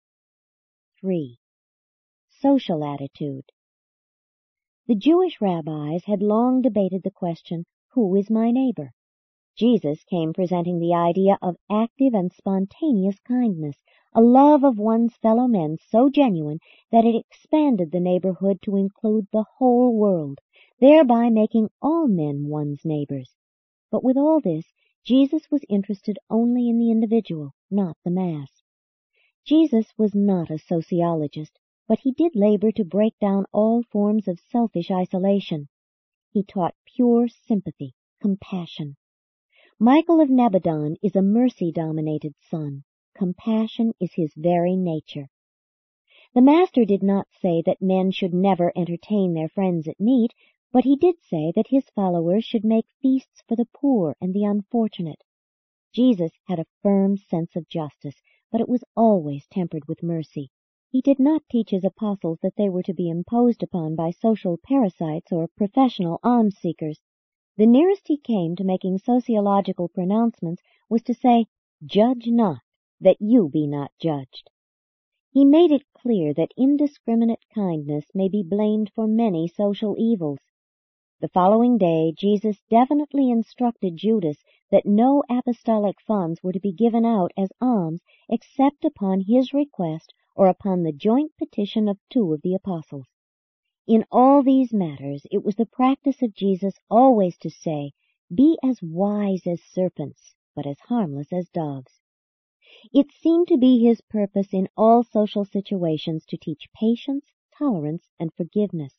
three. Social attitude. The Jewish rabbis had long debated the question, "Who is my neighbor?" Jesus came presenting the idea of active and spontaneous kindness, a love of one's fellow men so genuine that it expanded the neighborhood to include the whole world, thereby making all men one's neighbors. But with all this, Jesus was interested only in the individual, not the mass. Jesus was not a sociologist, but he did labor to break down all forms of selfish isolation. He taught pure sympathy, compassion. Michael of Nebadon is a mercy-dominated son. Compassion is his very nature. The Master did not say that men should never entertain their friends at meat, but he did say that his followers should make feasts for the poor and the unfortunate. Jesus had a firm sense of justice, but it was always tempered with mercy. He did not teach his apostles that they were to be imposed upon by social parasites or professional alms-seekers. The nearest he came to making sociological pronouncements was to say, "Judge not, that you be not judged." He made it clear that indiscriminate kindness may be blamed for many social evils. The following day, Jesus definitely instructed Judas that no apostolic funds were to be given out as alms except upon his request or upon the joint petition of two of the apostles. In all these matters, it was the practice of Jesus always to say, "Be as wise as serpents, but as harmless as doves." It seemed to be his purpose in all social situations to teach patience, tolerance, and forgiveness.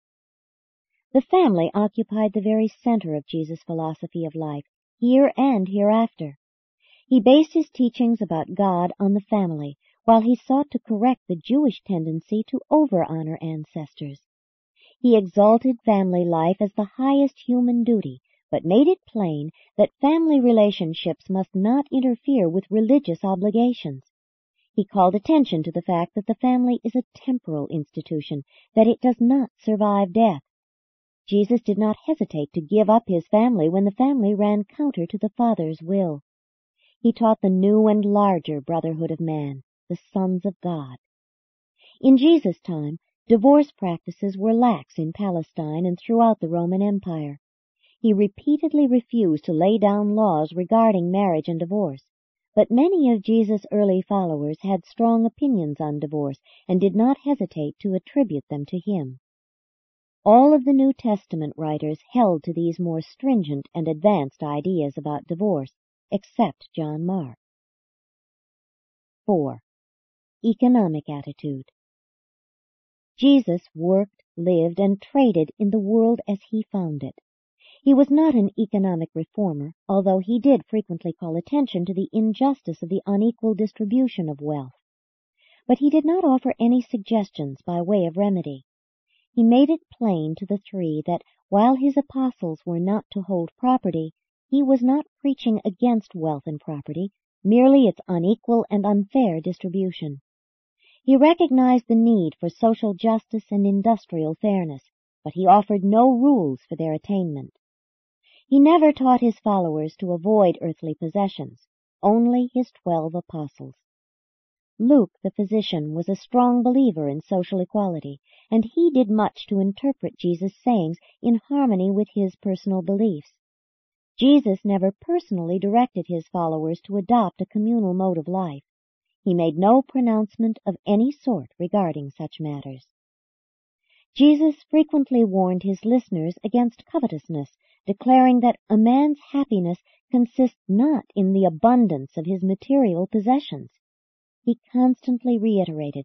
The family occupied the very center of Jesus' philosophy of life, here and hereafter. He based his teachings about God on the family, while he sought to correct the Jewish tendency to over-honor ancestors. He exalted family life as the highest human duty, but made it plain that family relationships must not interfere with religious obligations. He called attention to the fact that the family is a temporal institution, that it does not survive death. Jesus did not hesitate to give up his family when the family ran counter to the Father's will. He taught the new and larger brotherhood of man, the sons of God. In Jesus' time, divorce practices were lax in Palestine and throughout the Roman Empire. He repeatedly refused to lay down laws regarding marriage and divorce, but many of Jesus' early followers had strong opinions on divorce and did not hesitate to attribute them to him. All of the New Testament writers held to these more stringent and advanced ideas about divorce, except John Mark. four. Economic attitude. Jesus worked, lived, and traded in the world as he found it. He was not an economic reformer, although he did frequently call attention to the injustice of the unequal distribution of wealth. But he did not offer any suggestions by way of remedy. He made it plain to the three that while his apostles were not to hold property, he was not preaching against wealth and property, merely its unequal and unfair distribution. He recognized the need for social justice and industrial fairness, but he offered no rules for their attainment. He never taught his followers to avoid earthly possessions, only his twelve apostles. Luke, the physician, was a strong believer in social equality, and he did much to interpret Jesus' sayings in harmony with his personal beliefs. Jesus never personally directed his followers to adopt a communal mode of life. He made no pronouncement of any sort regarding such matters. Jesus frequently warned his listeners against covetousness, declaring that a man's happiness consists not in the abundance of his material possessions. He constantly reiterated,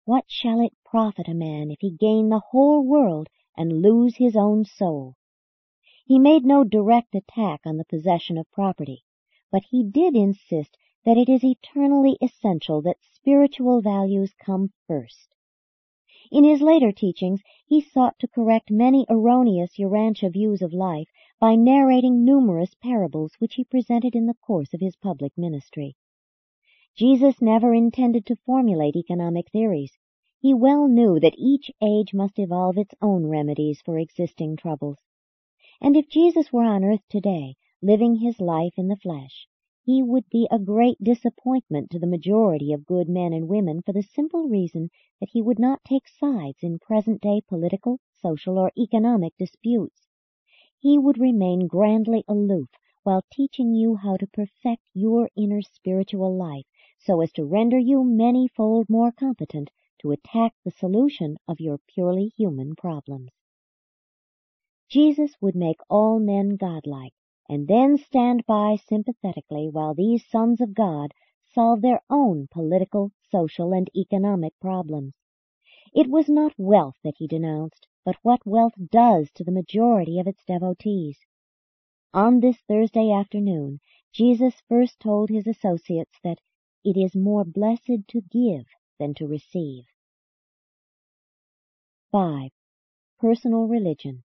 What shall it profit a man if he gain the whole world and lose his own soul? He made no direct attack on the possession of property, but he did insist that it is eternally essential that spiritual values come first. In his later teachings, he sought to correct many erroneous Urantia views of life by narrating numerous parables which he presented in the course of his public ministry. Jesus never intended to formulate economic theories. He well knew that each age must evolve its own remedies for existing troubles. And if Jesus were on earth today, living his life in the flesh, he would be a great disappointment to the majority of good men and women for the simple reason that he would not take sides in present-day political, social, or economic disputes. He would remain grandly aloof while teaching you how to perfect your inner spiritual life so as to render you many-fold more competent to attack the solution of your purely human problems. Jesus would make all men godlike, and then stand by sympathetically while these sons of God solve their own political, social, and economic problems. It was not wealth that he denounced, but what wealth does to the majority of its devotees. On this Thursday afternoon, Jesus first told his associates that it is more blessed to give than to receive. five. Personal religion.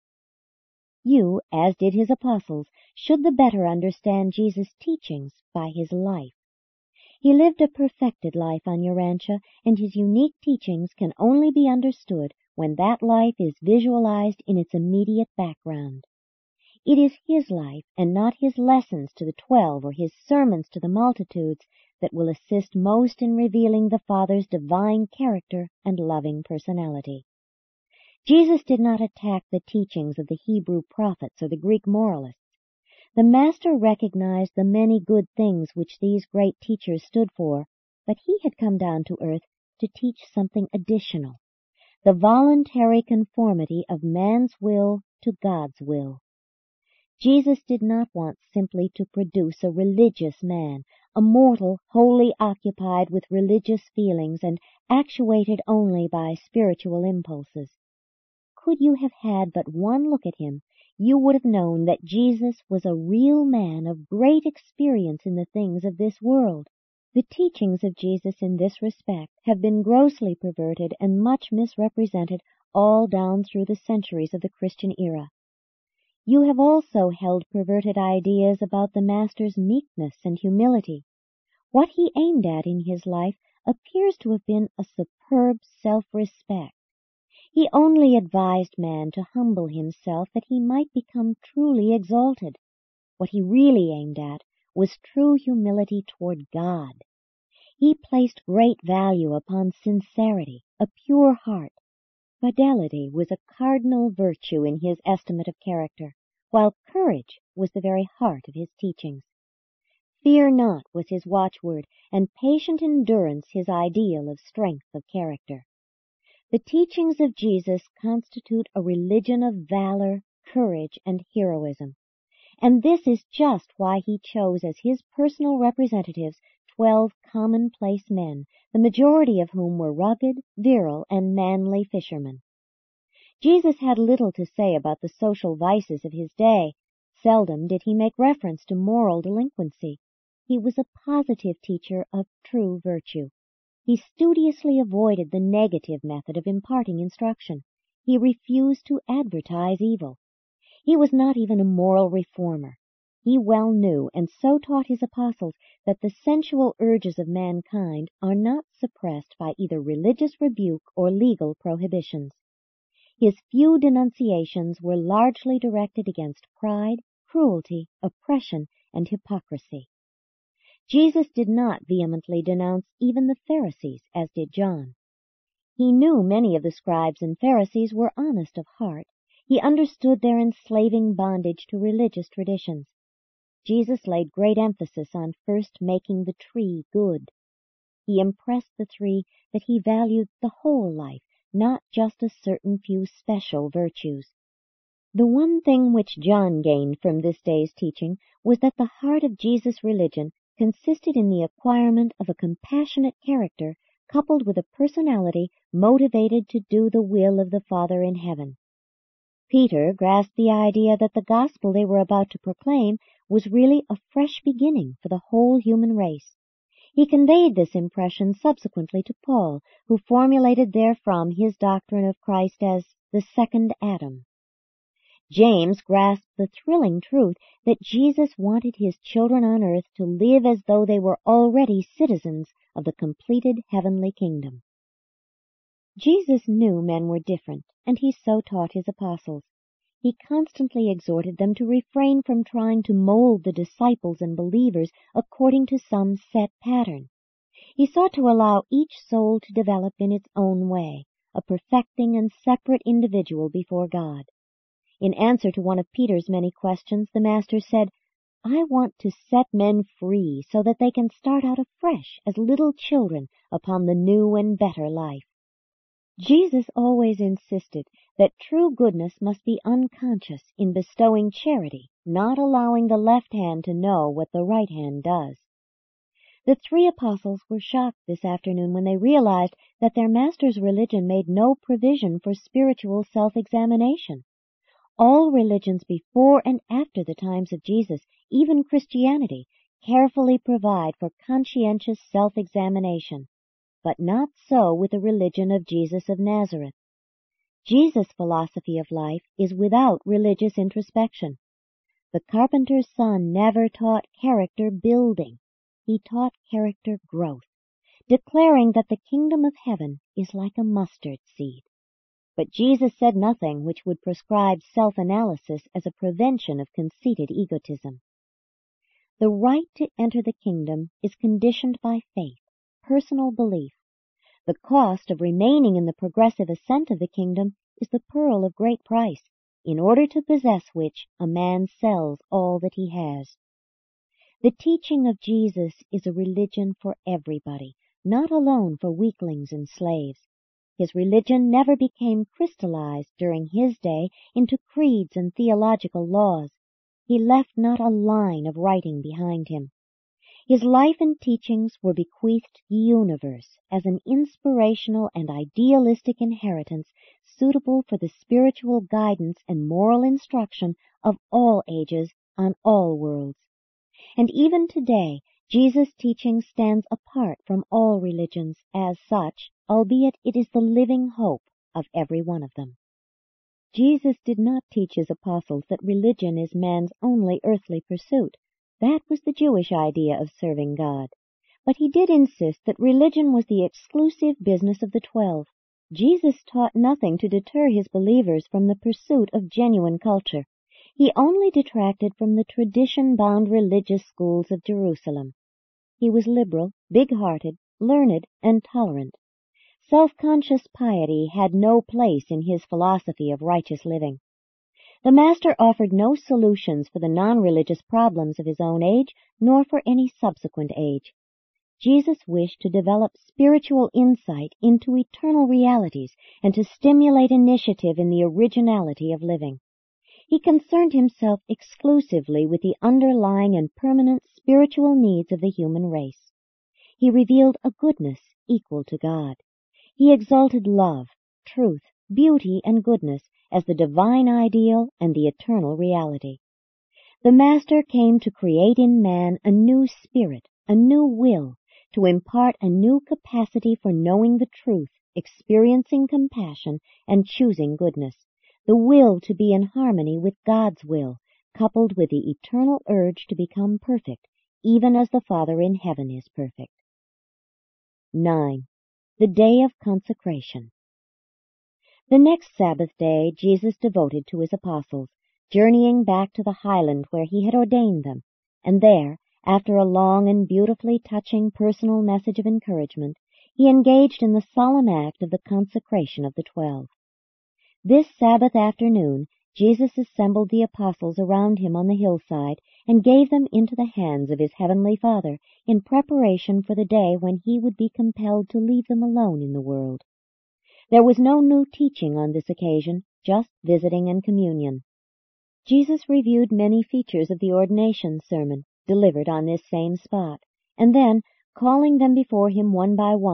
You, as did his apostles, should the better understand Jesus' teachings by his life. He lived a perfected life on Urantia, and his unique teachings can only be understood when that life is visualized in its immediate background. It is his life, and not his lessons to the twelve or his sermons to the multitudes, that will assist most in revealing the Father's divine character and loving personality. Jesus did not attack the teachings of the Hebrew prophets or the Greek moralists. The Master recognized the many good things which these great teachers stood for, but he had come down to earth to teach something additional, the voluntary conformity of man's will to God's will. Jesus did not want simply to produce a religious man, a mortal wholly occupied with religious feelings and actuated only by spiritual impulses. Could you have had but one look at him, you would have known that Jesus was a real man of great experience in the things of this world. The teachings of Jesus in this respect have been grossly perverted and much misrepresented all down through the centuries of the Christian era. You have also held perverted ideas about the Master's meekness and humility. What he aimed at in his life appears to have been a superb self-respect. He only advised man to humble himself that he might become truly exalted. What he really aimed at was true humility toward God. He placed great value upon sincerity, a pure heart. Fidelity was a cardinal virtue in his estimate of character, while courage was the very heart of his teachings. Fear not was his watchword, and patient endurance his ideal of strength of character. The teachings of Jesus constitute a religion of valor, courage, and heroism, and this is just why he chose as his personal representatives twelve commonplace men, the majority of whom were rugged, virile, and manly fishermen. Jesus had little to say about the social vices of his day. Seldom did he make reference to moral delinquency. He was a positive teacher of true virtue. He studiously avoided the negative method of imparting instruction. He refused to advertise evil. He was not even a moral reformer. He well knew, and so taught his apostles, that the sensual urges of mankind are not suppressed by either religious rebuke or legal prohibitions. His few denunciations were largely directed against pride, cruelty, oppression, and hypocrisy. Jesus did not vehemently denounce even the Pharisees, as did John. He knew many of the scribes and Pharisees were honest of heart. He understood their enslaving bondage to religious traditions. Jesus laid great emphasis on first making the tree good. He impressed the three that he valued the whole life, not just a certain few special virtues. The one thing which John gained from this day's teaching was that the heart of Jesus' religion consisted in the acquirement of a compassionate character coupled with a personality motivated to do the will of the Father in heaven. Peter grasped the idea that the gospel they were about to proclaim was really a fresh beginning for the whole human race. He conveyed this impression subsequently to Paul, who formulated therefrom his doctrine of Christ as the second Adam. James grasped the thrilling truth that Jesus wanted his children on earth to live as though they were already citizens of the completed heavenly kingdom. Jesus knew men were different, and he so taught his apostles. He constantly exhorted them to refrain from trying to mold the disciples and believers according to some set pattern. He sought to allow each soul to develop in its own way, a perfecting and separate individual before God. In answer to one of Peter's many questions, the Master said, "I want to set men free so that they can start out afresh as little children upon the new and better life." Jesus always insisted that true goodness must be unconscious in bestowing charity, not allowing the left hand to know what the right hand does. The three apostles were shocked this afternoon when they realized that their Master's religion made no provision for spiritual self-examination. All religions before and after the times of Jesus, even Christianity, carefully provide for conscientious self-examination, but not so with the religion of Jesus of Nazareth. Jesus' philosophy of life is without religious introspection. The carpenter's son never taught character building. He taught character growth, declaring that the kingdom of heaven is like a mustard seed. But Jesus said nothing which would prescribe self-analysis as a prevention of conceited egotism. The right to enter the kingdom is conditioned by faith, personal belief. The cost of remaining in the progressive ascent of the kingdom is the pearl of great price, in order to possess which a man sells all that he has. The teaching of Jesus is a religion for everybody, not alone for weaklings and slaves. His religion never became crystallized during his day into creeds and theological laws. He left not a line of writing behind him. His life and teachings were bequeathed to the universe as an inspirational and idealistic inheritance suitable for the spiritual guidance and moral instruction of all ages on all worlds. And even today, Jesus' teaching stands apart from all religions as such, albeit it is the living hope of every one of them. Jesus did not teach his apostles that religion is man's only earthly pursuit. That was the Jewish idea of serving God. But he did insist that religion was the exclusive business of the twelve. Jesus taught nothing to deter his believers from the pursuit of genuine culture. He only detracted from the tradition-bound religious schools of Jerusalem. He was liberal, big-hearted, learned, and tolerant. Self-conscious piety had no place in his philosophy of righteous living. The Master offered no solutions for the non-religious problems of his own age, nor for any subsequent age. Jesus wished to develop spiritual insight into eternal realities and to stimulate initiative in the originality of living. He concerned himself exclusively with the underlying and permanent spiritual needs of the human race. He revealed a goodness equal to God. He exalted love, truth, beauty, and goodness as the divine ideal and the eternal reality. The Master came to create in man a new spirit, a new will, to impart a new capacity for knowing the truth, experiencing compassion, and choosing goodness, the will to be in harmony with God's will, coupled with the eternal urge to become perfect, even as the Father in heaven is perfect. nine. The Day of Consecration. The next Sabbath day Jesus devoted to his apostles, journeying back to the highland where he had ordained them, and there, after a long and beautifully touching personal message of encouragement, he engaged in the solemn act of the consecration of the twelve. This Sabbath afternoon, Jesus assembled the apostles around him on the hillside and gave them into the hands of his heavenly Father in preparation for the day when he would be compelled to leave them alone in the world. There was no new teaching on this occasion, just visiting and communion. Jesus reviewed many features of the ordination sermon, delivered on this same spot, and then, calling them before him one by one,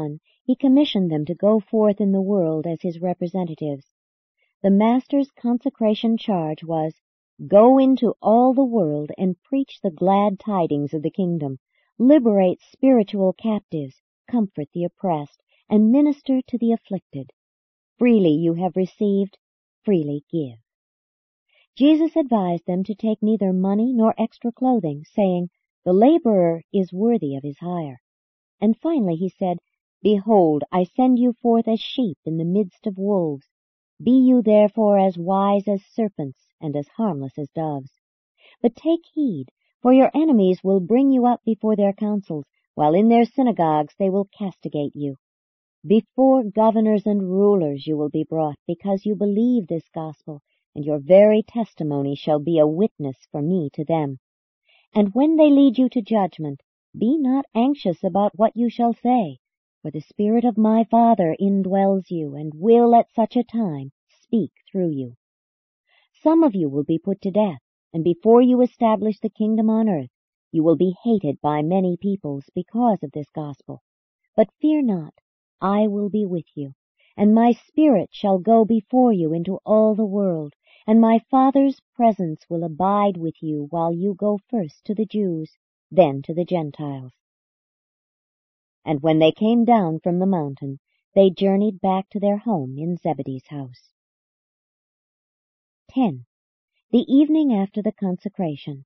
he commissioned them to go forth in the world as his representatives. The Master's consecration charge was, "Go into all the world and preach the glad tidings of the kingdom, liberate spiritual captives, comfort the oppressed, and minister to the afflicted. Freely you have received, freely give." Jesus advised them to take neither money nor extra clothing, saying, "The laborer is worthy of his hire." And finally he said, "Behold, I send you forth as sheep in the midst of wolves. Be you therefore as wise as serpents and as harmless as doves. But take heed, for your enemies will bring you up before their councils, while in their synagogues they will castigate you. Before governors and rulers you will be brought, because you believe this gospel, and your very testimony shall be a witness for me to them. And when they lead you to judgment, be not anxious about what you shall say, for the Spirit of my Father indwells you, and will at such a time speak through you. Some of you will be put to death, and before you establish the kingdom on earth, you will be hated by many peoples because of this gospel. But fear not, I will be with you, and my Spirit shall go before you into all the world, and my Father's presence will abide with you while you go first to the Jews, then to the Gentiles." And when they came down from the mountain, they journeyed back to their home in Zebedee's house. ten. The evening after the consecration.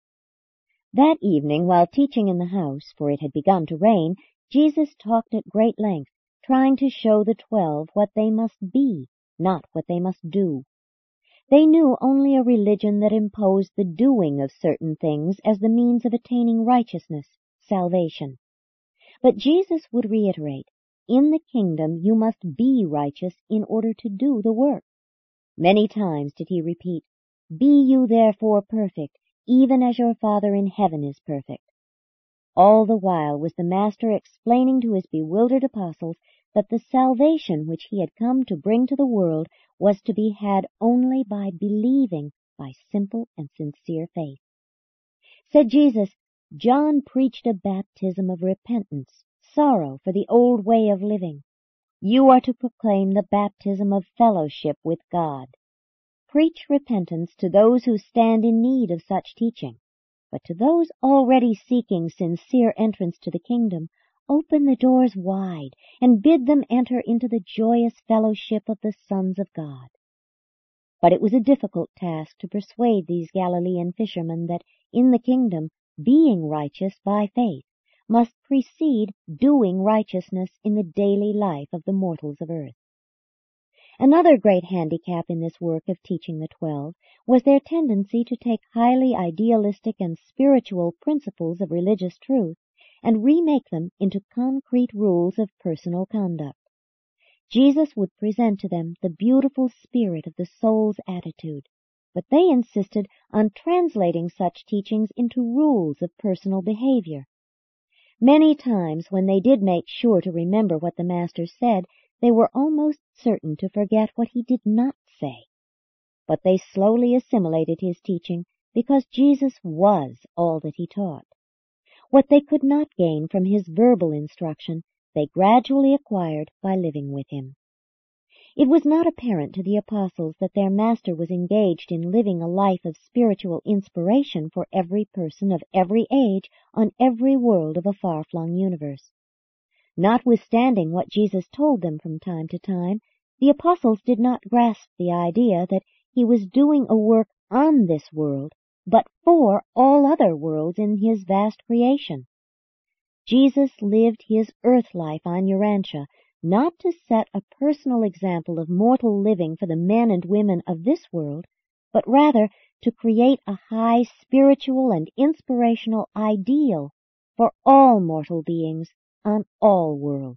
That evening, while teaching in the house, for it had begun to rain, Jesus talked at great length, trying to show the twelve what they must be, not what they must do. They knew only a religion that imposed the doing of certain things as the means of attaining righteousness, salvation. But Jesus would reiterate, in the kingdom you must be righteous in order to do the work. Many times did he repeat, "Be you therefore perfect, even as your Father in heaven is perfect." All the while was the Master explaining to his bewildered apostles that the salvation which he had come to bring to the world was to be had only by believing, by simple and sincere faith. Said Jesus, "John preached a baptism of repentance, sorrow for the old way of living. You are to proclaim the baptism of fellowship with God. Preach repentance to those who stand in need of such teaching, but to those already seeking sincere entrance to the kingdom, open the doors wide and bid them enter into the joyous fellowship of the sons of God." But it was a difficult task to persuade these Galilean fishermen that in the kingdom, being righteous by faith must precede doing righteousness in the daily life of the mortals of earth. Another great handicap in this work of teaching the twelve was their tendency to take highly idealistic and spiritual principles of religious truth and remake them into concrete rules of personal conduct. Jesus would present to them the beautiful spirit of the soul's attitude, but they insisted on translating such teachings into rules of personal behavior. Many times when they did make sure to remember what the Master said, they were almost certain to forget what he did not say. But they slowly assimilated his teaching because Jesus was all that he taught. What they could not gain from his verbal instruction, they gradually acquired by living with him. It was not apparent to the apostles that their Master was engaged in living a life of spiritual inspiration for every person of every age on every world of a far-flung universe. Notwithstanding what Jesus told them from time to time, the apostles did not grasp the idea that he was doing a work on this world, but for all other worlds in his vast creation. Jesus lived his earth life on Urantia not to set a personal example of mortal living for the men and women of this world, but rather to create a high spiritual and inspirational ideal for all mortal beings on all worlds.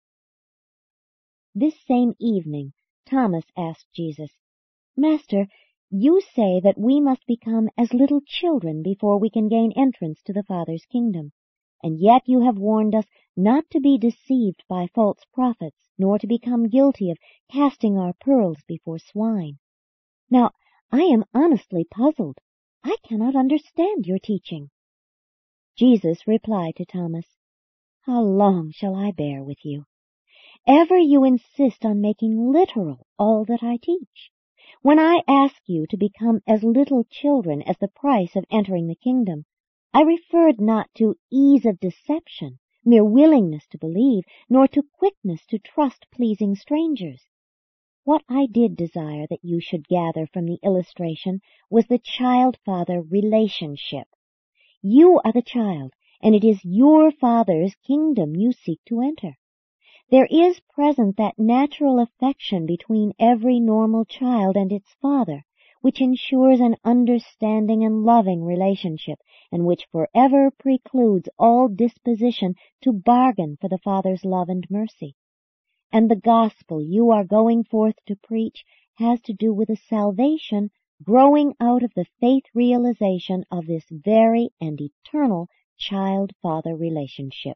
This same evening, Thomas asked Jesus, "Master, you say that we must become as little children before we can gain entrance to the Father's kingdom, and yet you have warned us not to be deceived by false prophets, nor to become guilty of casting our pearls before swine. Now, I am honestly puzzled. I cannot understand your teaching." Jesus replied to Thomas, "How long shall I bear with you? ever you insist on making literal all that I teach. When I ask you to become as little children as the price of entering the kingdom, I referred not to ease of deception, mere willingness to believe, nor to quickness to trust pleasing strangers. What I did desire that you should gather from the illustration was the child-father relationship. You are the child, and it is your father's kingdom you seek to enter. There is present that natural affection between every normal child and its father, which ensures an understanding and loving relationship, and which forever precludes all disposition to bargain for the Father's love and mercy. And the gospel you are going forth to preach has to do with a salvation growing out of the faith realization of this very and eternal child-father relationship.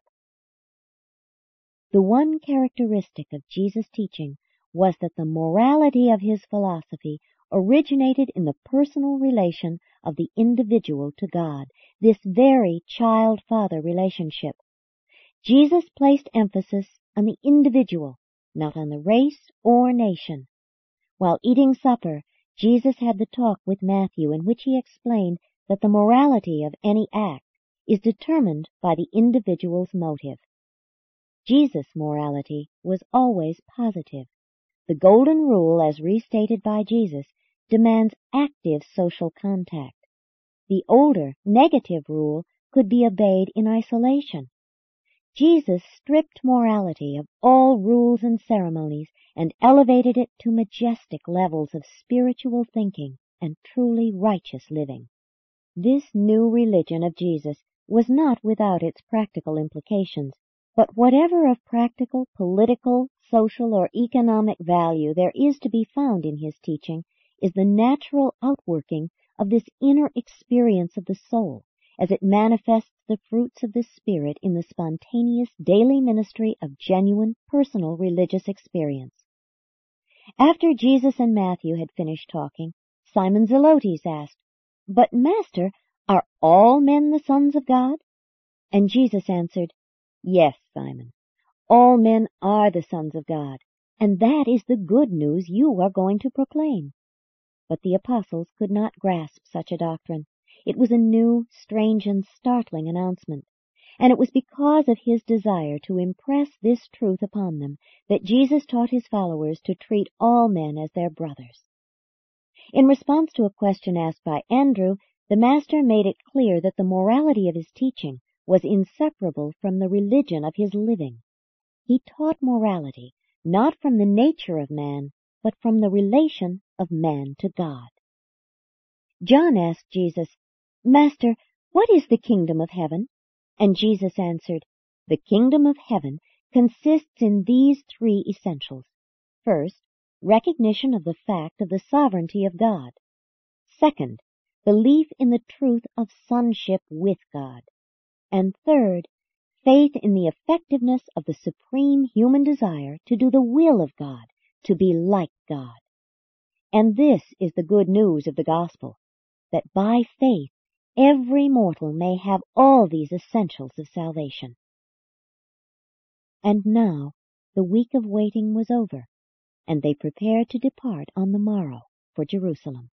The one characteristic of Jesus' teaching was that the morality of his philosophy originated in the personal relation of the individual to God, this very child-father relationship. Jesus placed emphasis on the individual, not on the race or nation. While eating supper, Jesus had the talk with Matthew in which he explained that the morality of any act is determined by the individual's motive. Jesus' morality was always positive. The golden rule, as restated by Jesus, demands active social contact. The older, negative rule could be obeyed in isolation. Jesus stripped morality of all rules and ceremonies and elevated it to majestic levels of spiritual thinking and truly righteous living. This new religion of Jesus was not without its practical implications, but whatever of practical, political, social, or economic value there is to be found in his teaching is the natural outworking of this inner experience of the soul as it manifests the fruits of the Spirit in the spontaneous daily ministry of genuine personal religious experience. After Jesus and Matthew had finished talking, Simon Zelotes asked, "But, Master, are all men the sons of God?" And Jesus answered, "Yes, Simon, all men are the sons of God, and that is the good news you are going to proclaim." But the apostles could not grasp such a doctrine. It was a new, strange, and startling announcement, and it was because of his desire to impress this truth upon them that Jesus taught his followers to treat all men as their brothers. In response to a question asked by Andrew, the Master made it clear that the morality of his teaching was inseparable from the religion of his living. He taught morality not from the nature of man, but from the relation of man to God. John asked Jesus, "Master, what is the kingdom of heaven?" And Jesus answered, "The kingdom of heaven consists in these three essentials. First, recognition of the fact of the sovereignty of God. Second, belief in the truth of sonship with God. And third, faith in the effectiveness of the supreme human desire to do the will of God, to be like God. And this is the good news of the gospel, that by faith every mortal may have all these essentials of salvation." And now the week of waiting was over, and they prepared to depart on the morrow for Jerusalem.